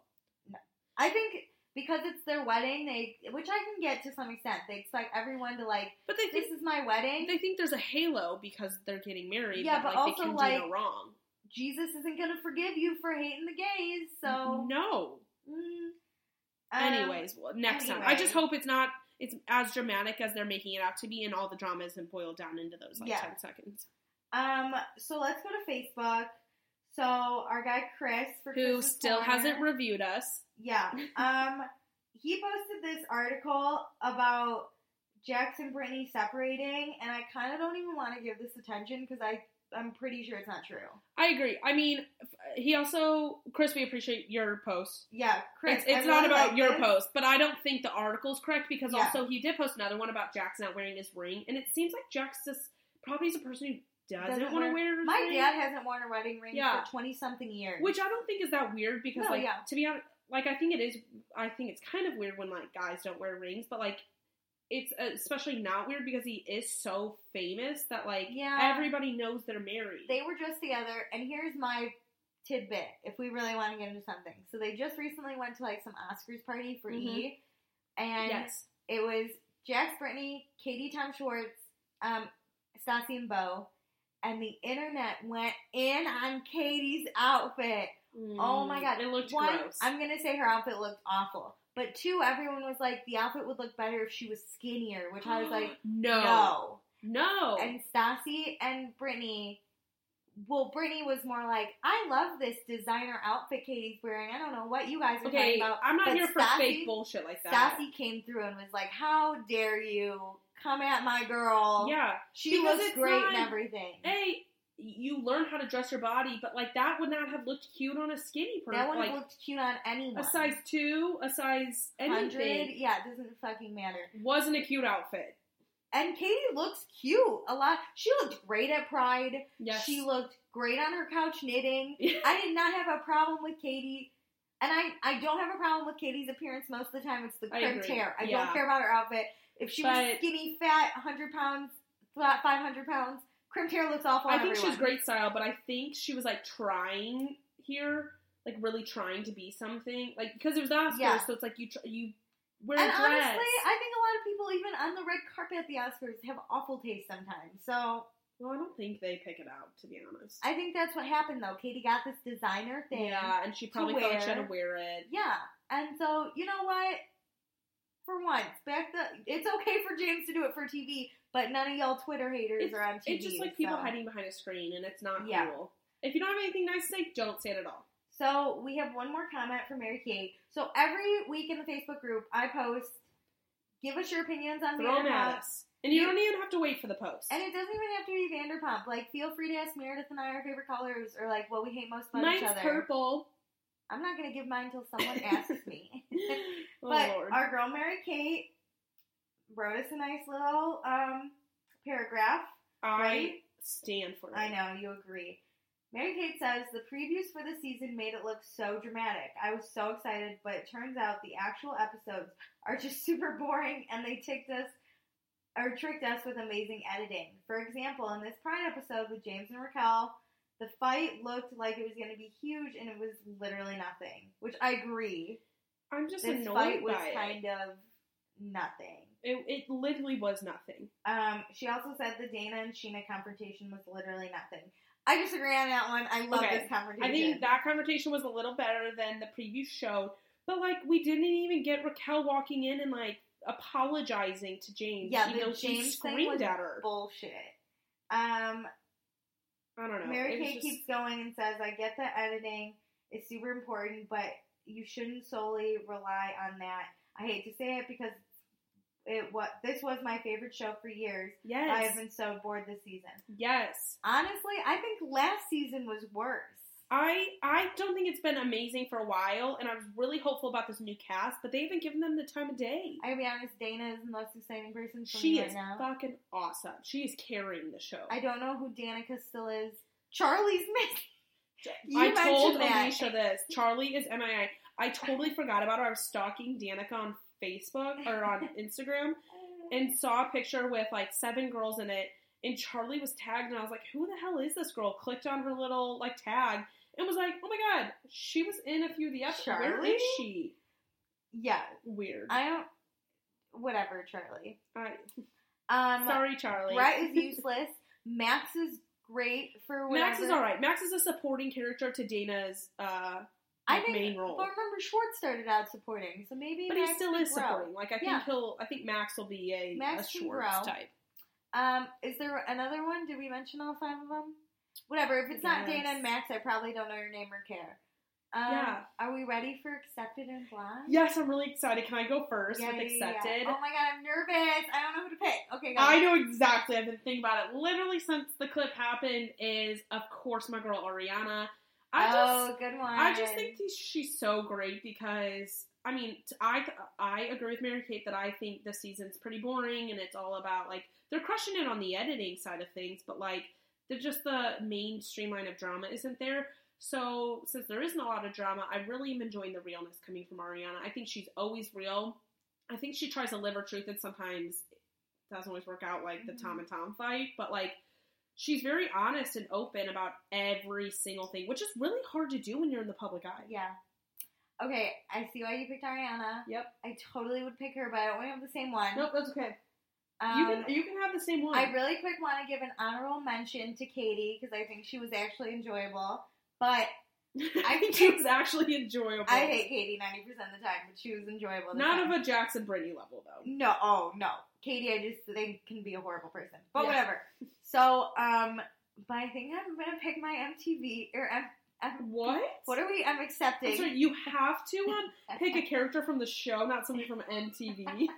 I think because it's their wedding, they, which I can get to some extent, they expect everyone to, like, But they think, this is my wedding. they think there's a halo because they're getting married, Yeah, but, but like, also, they can like, do no wrong. Jesus isn't going to forgive you for hating the gays, so. No. Mm, um, Anyways, well, next time. I anyway. just hope it's not, it's as dramatic as they're making it out to be, and all the drama isn't boiled down into those, like, Yeah. ten seconds. Um, so let's go to Facebook. So our guy Chris for Who Chris's still Corner, hasn't reviewed us. Yeah. Um, he posted this article about Jax and Brittany separating, and I kind of don't even want to give this attention because I I'm pretty sure it's not true. I agree. I mean, he also, Chris, we appreciate your post. Yeah, Chris. It's, it's I not really about like your this. post, but I don't think the article's correct because Yeah. also he did post another one about Jax not wearing his ring, and it seems like Jax just probably is a person who doesn't, Doesn't want to wear- wear his My ring. dad hasn't worn a wedding ring Yeah. for twenty something years. Which I don't think is that weird because, No, like, yeah. to be honest, like, I think it is, I think it's kind of weird when, like, guys don't wear rings, but, like, it's especially not weird because he is so famous that, like, Yeah. everybody knows they're married. They were just together, and here's my tidbit, if we really want to get into something. So they just recently went to, like, some Oscars party for Mhm. E! And Yes. it was Jax, Brittany, Katie, Tom Schwartz, um, Stassi, and Bo, and the internet went in on Katie's outfit. Oh my god. It looked One, gross. I'm going to say her outfit looked awful. But two, everyone was like, the outfit would look better if she was skinnier, which I was like, no. no. No. And Stassi and Brittany, well, Brittany was more like, I love this designer outfit Katie's wearing. I don't know what you guys are Okay, talking about. I'm not But here for Stassi- fake bullshit like that. Stassi came through and was like, how dare you come at my girl. Yeah. She because looks it's great not- and everything. Hey, you learn how to dress your body, but, like, that would not have looked cute on a skinny person. That would have like, looked cute on anyone. a size two, a size Hundred, anything. yeah, it doesn't fucking matter. Wasn't a cute outfit. And Katie looks cute a lot. She looked great at Pride. Yes. She looked great on her couch knitting. I did not have a problem with Katie. And I, I don't have a problem with Katie's appearance most of the time. It's the I crimped agree. hair. I Yeah. don't care about her outfit. If she was But- skinny, fat, one hundred pounds, flat, five hundred pounds, crimped hair looks awful I on think everyone. she's great style, but I think she was, like, trying here, like, really trying to be something. Like, because it was the Oscars, Yeah. so it's like you tr- you wear And a dress. honestly, I think a lot of people, even on the red carpet at the Oscars, have awful taste sometimes. So well, I don't think they pick it out, to be honest. I think that's what happened, though. Katie got this designer thing. Yeah, and she to probably felt like she had to wear. wear it. Yeah, and so, you know what? For once, back the it's okay for James to do it for T V, but none of y'all Twitter haters It's, are on T V. it's just like people so. hiding behind a screen, and it's not Yeah. cool. If you don't have anything nice to say, don't say it at all. So we have one more comment from Mary Kate. So every week in the Facebook group, I post, give us your opinions on Throw them Vanderpump. at us. And you don't even have to wait for the post. And it doesn't even have to be Vanderpump. Like, feel free to ask Meredith and I our favorite colors, or like what we hate most about Mine's each other. purple. I'm not gonna give mine until someone asks me. Oh, but Lord. our girl Mary Kate wrote us a nice little um, paragraph. I right? stand for it. I know, you agree. Mary Kate says, the previews for the season made it look so dramatic. I was so excited, but it turns out the actual episodes are just super boring, and they ticked us or tricked us with amazing editing. For example, in this Pride episode with James and Raquel, the fight looked like it was going to be huge, and it was literally nothing. Which I agree. I'm just this annoyed fight was by kind it. of nothing. It, it literally was nothing. Um, she also said the Dana and Sheena confrontation was literally nothing. I disagree on that one. I love Okay. this confrontation. I think that confrontation was a little better than the preview showed. But, like, we didn't even get Raquel walking in and, like, apologizing to James. Yeah, even the though he James thing screamed was at her. bullshit. Um, I don't know. Mary It was Kate just- keeps going and says, I get that editing is super important, but you shouldn't solely rely on that. I hate to say it because it what this was my favorite show for years. Yes. I have been so bored this season. Yes. Honestly, I think last season was worse. I I don't think it's been amazing for a while, and I was really hopeful about this new cast, but they haven't given them the time of day. I gotta be honest, Dana is the most exciting person for She me is right now. fucking awesome. She is carrying the show. I don't know who Danica still is. Charlie's missing. You I told mentioned that. Alicia this. Charlie is M I A. I totally forgot about her. I was stalking Danica on Facebook or on Instagram and saw a picture with like seven girls in it, and Charlie was tagged, and I was like, who the hell is this girl? Clicked on her little like tag and was like, oh my god, she was in a few of the episodes. Where Charlie? is she? Yeah. Weird. I don't... Whatever, Charlie. I, Um, sorry, Charlie. Brett is useless. Max is great for whatever. Max is alright. Max is a supporting character to Dana's uh, I think, main role. But remember, Schwartz started out supporting, so maybe But Max he still can is grow. supporting. Like I think Yeah. he'll. I think Max will be a, Max a can Schwartz grow. type. Um, is there another one? Did we mention all five of them? Whatever. If it's not Yes. Dana and Max, I probably don't know your name or care. Um, Yeah. Are we ready for Accepted and Blind? Yes, I'm really excited. Can I go first Yeah, with yeah, yeah, Accepted? yeah. Oh my god, I'm nervous. I don't know who to pick. Okay, go. I know exactly. I've been thinking about it literally since the clip happened. Is of course my girl Ariana. I oh, just, good one. I just think she's so great because I mean I I agree with Mary Kate that I think this season's pretty boring and it's all about like they're crushing it on the editing side of things, but like they're just the main streamline of drama isn't there. So since there isn't a lot of drama, I really am enjoying the realness coming from Ariana. I think she's always real. I think she tries to live her truth and sometimes it doesn't always work out like the Mm-hmm. Tom and Tom fight, but like she's very honest and open about every single thing, which is really hard to do when you're in the public eye. Yeah. Okay, I see why you picked Ariana. Yep. I totally would pick her, but I don't want to have the same one. Nope, that's okay. Um, you can you can have the same one. I really quick want to give an honorable mention to Katie because I think she was actually enjoyable. But I think she was actually enjoyable. I hate Katie ninety percent of the time, but she was enjoyable. this Not time. of a Jackson Brittany level though. No, oh no, Katie. I just think can be a horrible person, but Yeah. whatever. So, um, but I think I'm gonna pick my M T V or M. M- What? What are we? I'm accepting. I'm sorry, you have to um, pick a character from the show, not somebody from M T V.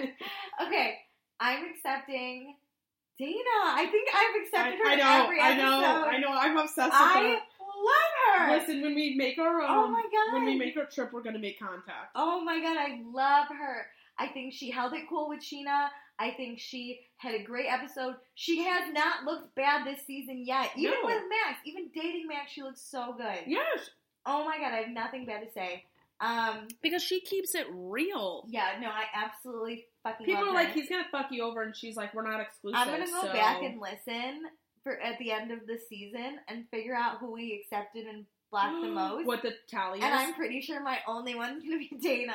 Okay, I'm accepting Dana. I think I've accepted her I, I know, every I episode. know, I know. I'm obsessed with I her. love her. Listen, when we make our um, Oh my God. when we make our trip, we're gonna make contact. Oh my god, I love her. I think she held it cool with Sheena. I think she had a great episode. She has not looked bad this season yet. Even No. with Max, even dating Max, she looks so good. Yes, Oh my god, I have nothing bad to say. Um, because she keeps it real. yeah, no, I absolutely fucking People love are like, her. he's gonna fuck you over, and she's like, we're not exclusive. I'm gonna go so- back and listen for at the end of the season and figure out who we accepted and blocked the most. what the tally is. And I'm pretty sure my only one's gonna be Dana.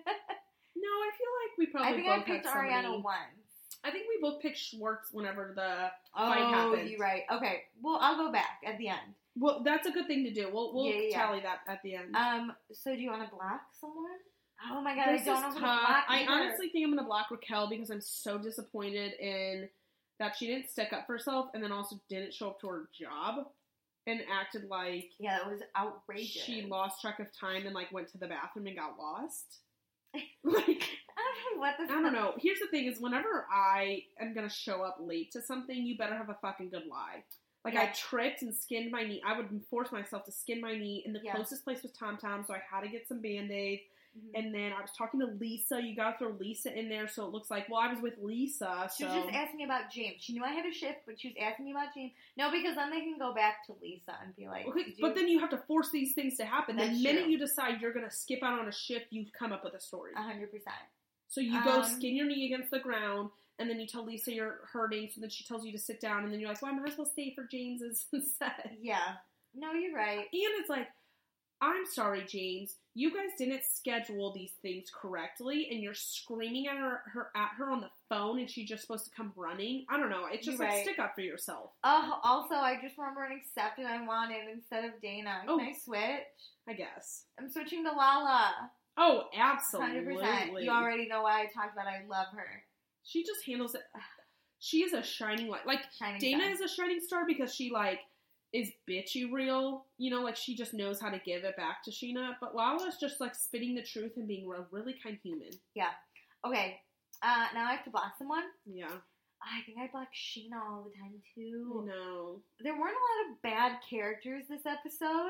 No, I feel like we probably I think both I picked had somebody. Ariana once. I think we both picked Schwartz whenever the Oh, fight happened. you're right. Okay, well, I'll go back at the end. Well, that's a good thing to do. We'll we'll Yeah, yeah, yeah. tally that at the end. Um, so do you want to block someone? Oh my god, this I don't is know who to tough. block I either. honestly think I'm gonna block Raquel because I'm so disappointed in that she didn't stick up for herself and then also didn't show up to her job. and acted like yeah, that was outrageous. She lost track of time and like went to the bathroom and got lost. Like, I don't know what the. I don't know. Here's the thing: is whenever I am gonna show up late to something, you better have a fucking good lie. Like yeah. I tripped and skinned my knee. I would force myself to skin my knee, and the yeah. closest place was Tom Tom, so I had to get some Band-Aids. Mm-hmm. And then I was talking to Lisa. You gotta throw Lisa in there, so it looks like, well, I was with Lisa. She so. was just asking me about James. She knew I had a shift, but she was asking me about James. No, because then they can go back to Lisa and be like, okay, but then you have to force these things to happen. That's the minute true. you decide you're gonna skip out on a shift, you come up with a story. A hundred percent. So you go um, skin your knee against the ground, and then you tell Lisa you're hurting, so then she tells you to sit down, and then you're like, well, I might as well stay for James's instead. Yeah. No, you're right. And it's like, I'm sorry, James. You guys didn't schedule these things correctly, and you're screaming at her, her at her on the phone, and she's just supposed to come running. I don't know. It's just you're like, right. Stick up for yourself. Uh, also, I just remember an accepted I wanted instead of Dana. Can oh, I switch? I guess. I'm switching to Lala. Oh, absolutely. one hundred percent. You already know why I talked about I love her. She just handles it. She is a shining light. Like, shining Dana star. is a shining star because she, like, is bitchy real. You know, like, she just knows how to give it back to Sheena. But Lala's just, like, spitting the truth and being a really kind human. Yeah. Okay. Uh, now I have to block someone. Yeah. I think I block Sheena all the time, too. No. There weren't a lot of bad characters this episode.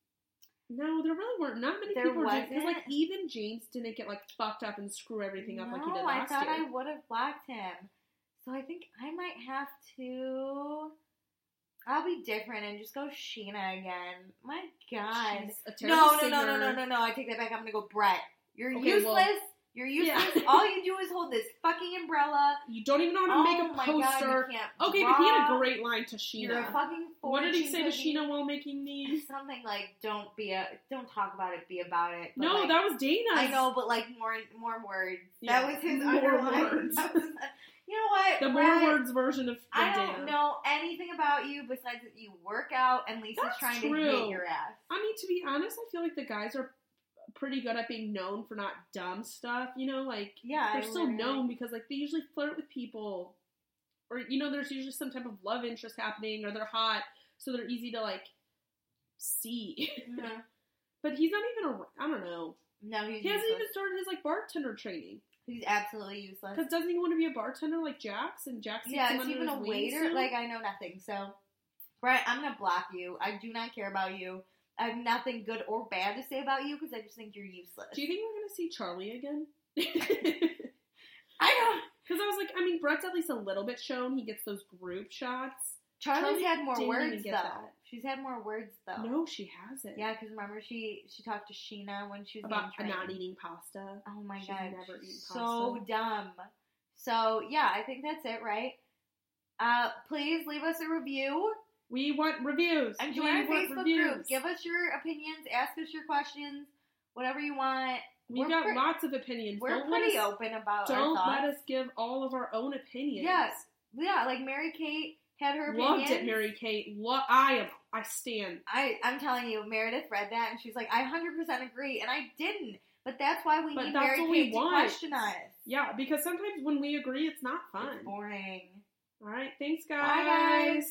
No, there really weren't. Not many there people wasn't. Because, like, even James didn't get, like, fucked up and screw everything no, up like he did last year. I thought year. I would have blocked him. So I think I might have to... I'll be different and just go Sheena again. My God. No, no, no, no, no, no, no. I take that back. I'm going to go Brett. You're okay, useless. Well, You're useless. Yeah. All you do is hold this fucking umbrella. You don't even know how to oh make a poster. God, okay, draw. But he had a great line to Sheena. You're a fucking What did he say to Sheena while making these? Something like, "Don't be a, don't talk about it, be about it." But no, like, that was Dana's. I know, but like more, more words. Yeah, that was his more underline. words. That was, you know what? The Brett, more words version of, of I Dana. don't know anything about you besides that you work out and Lisa's That's trying true. to hit your ass. I mean, to be honest, I feel like the guys are pretty good at being known for not dumb stuff, you know, like, yeah, they're still literally. known because, like, they usually flirt with people, or, you know, there's usually some type of love interest happening, or they're hot, so they're easy to, like, see. Mm-hmm. But he's not even a, I don't know. No, he's He hasn't useless. even started his, like, bartender training. He's absolutely useless. Because doesn't he want to be a bartender like Jax, and Jax yeah, him it's under even his a wings waiter, soon? like, I know nothing, so, Brett, I'm gonna block you. I do not care about you. I have nothing good or bad to say about you because I just think you're useless. Do you think we're going to see Charlie again? I don't. Because I was like, I mean, Brett's at least a little bit shown. He gets those group shots. Charlie's Charlie had more didn't words, even though. get that. She's had more words, though. No, she hasn't. Yeah, because remember, she she talked to Sheena when she was about being not trained. eating pasta. Oh, my She's God. never eaten pasta. So dumb. So, yeah, I think that's it, right? Uh, please leave us a review. We want reviews. And join we our want Facebook reviews. group. Give us your opinions. Ask us your questions. Whatever you want. We've we're got pre- lots of opinions. We're don't pretty let us, open about Don't our thoughts. let us give all of our own opinions. Yes. Yeah, like Mary Kate had her Loved opinions. it, Mary Kate. Lo- I am. I stand. I, I'm telling you, Meredith read that and she's like, I one hundred percent agree. And I didn't. But that's why we but need that's Mary what Kate we to want. question us. Yeah, because sometimes when we agree, it's not fun. It's boring. All right. Thanks, guys. Bye, guys.